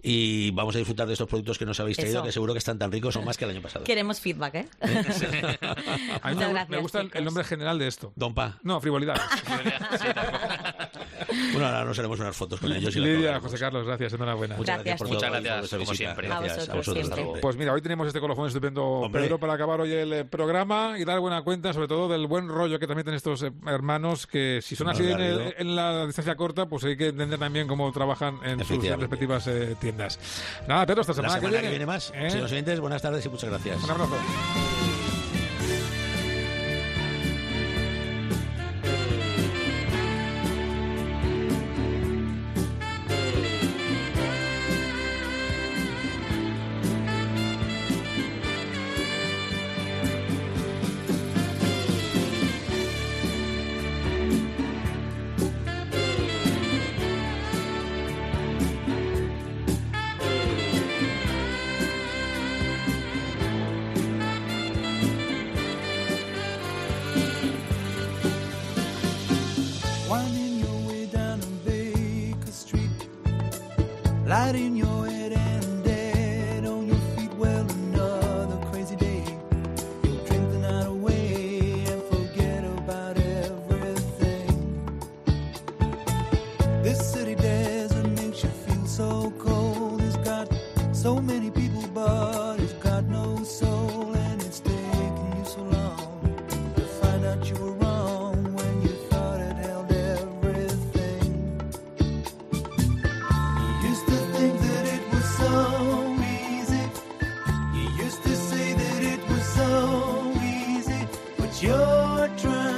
y vamos a disfrutar de estos productos que nos habéis traído, Eso. que seguro que están tan ricos o más que el año pasado. Queremos feedback, ¿eh? A mí me, gracias, me gusta el, el nombre general de esto. Don Pa. No, frivolidades. Bueno, ahora nos haremos unas fotos con ellos. Y Lidia, José Carlos, gracias, enhorabuena. Muchas gracias, gracias por Muchas todo, gracias, como siempre. Gracias a vosotros, a vosotros. Pues mira, hoy tenemos este colofón estupendo, Hombre. Pedro, para acabar hoy el eh, programa y dar buena cuenta, sobre todo, del buen rollo que también tienen estos eh, hermanos, que si son así en, el, en la distancia corta, pues hay que entender también cómo trabajan en sus respectivas eh, tiendas. Nada, Pedro, hasta semana, la semana que viene. Que viene más. ¿Eh? Señores oyentes, buenas tardes y muchas gracias. Un abrazo. light in your head and dead on your feet. Well, another crazy day. You'll drink the night away and forget about everything. This city desert makes you feel so cold. It's got so many people, but it's got no soul, and it's taken you so long to find out you were wrong when you thought it held everything. You used to think that it was so easy. You used to say that it was so easy, but you're trying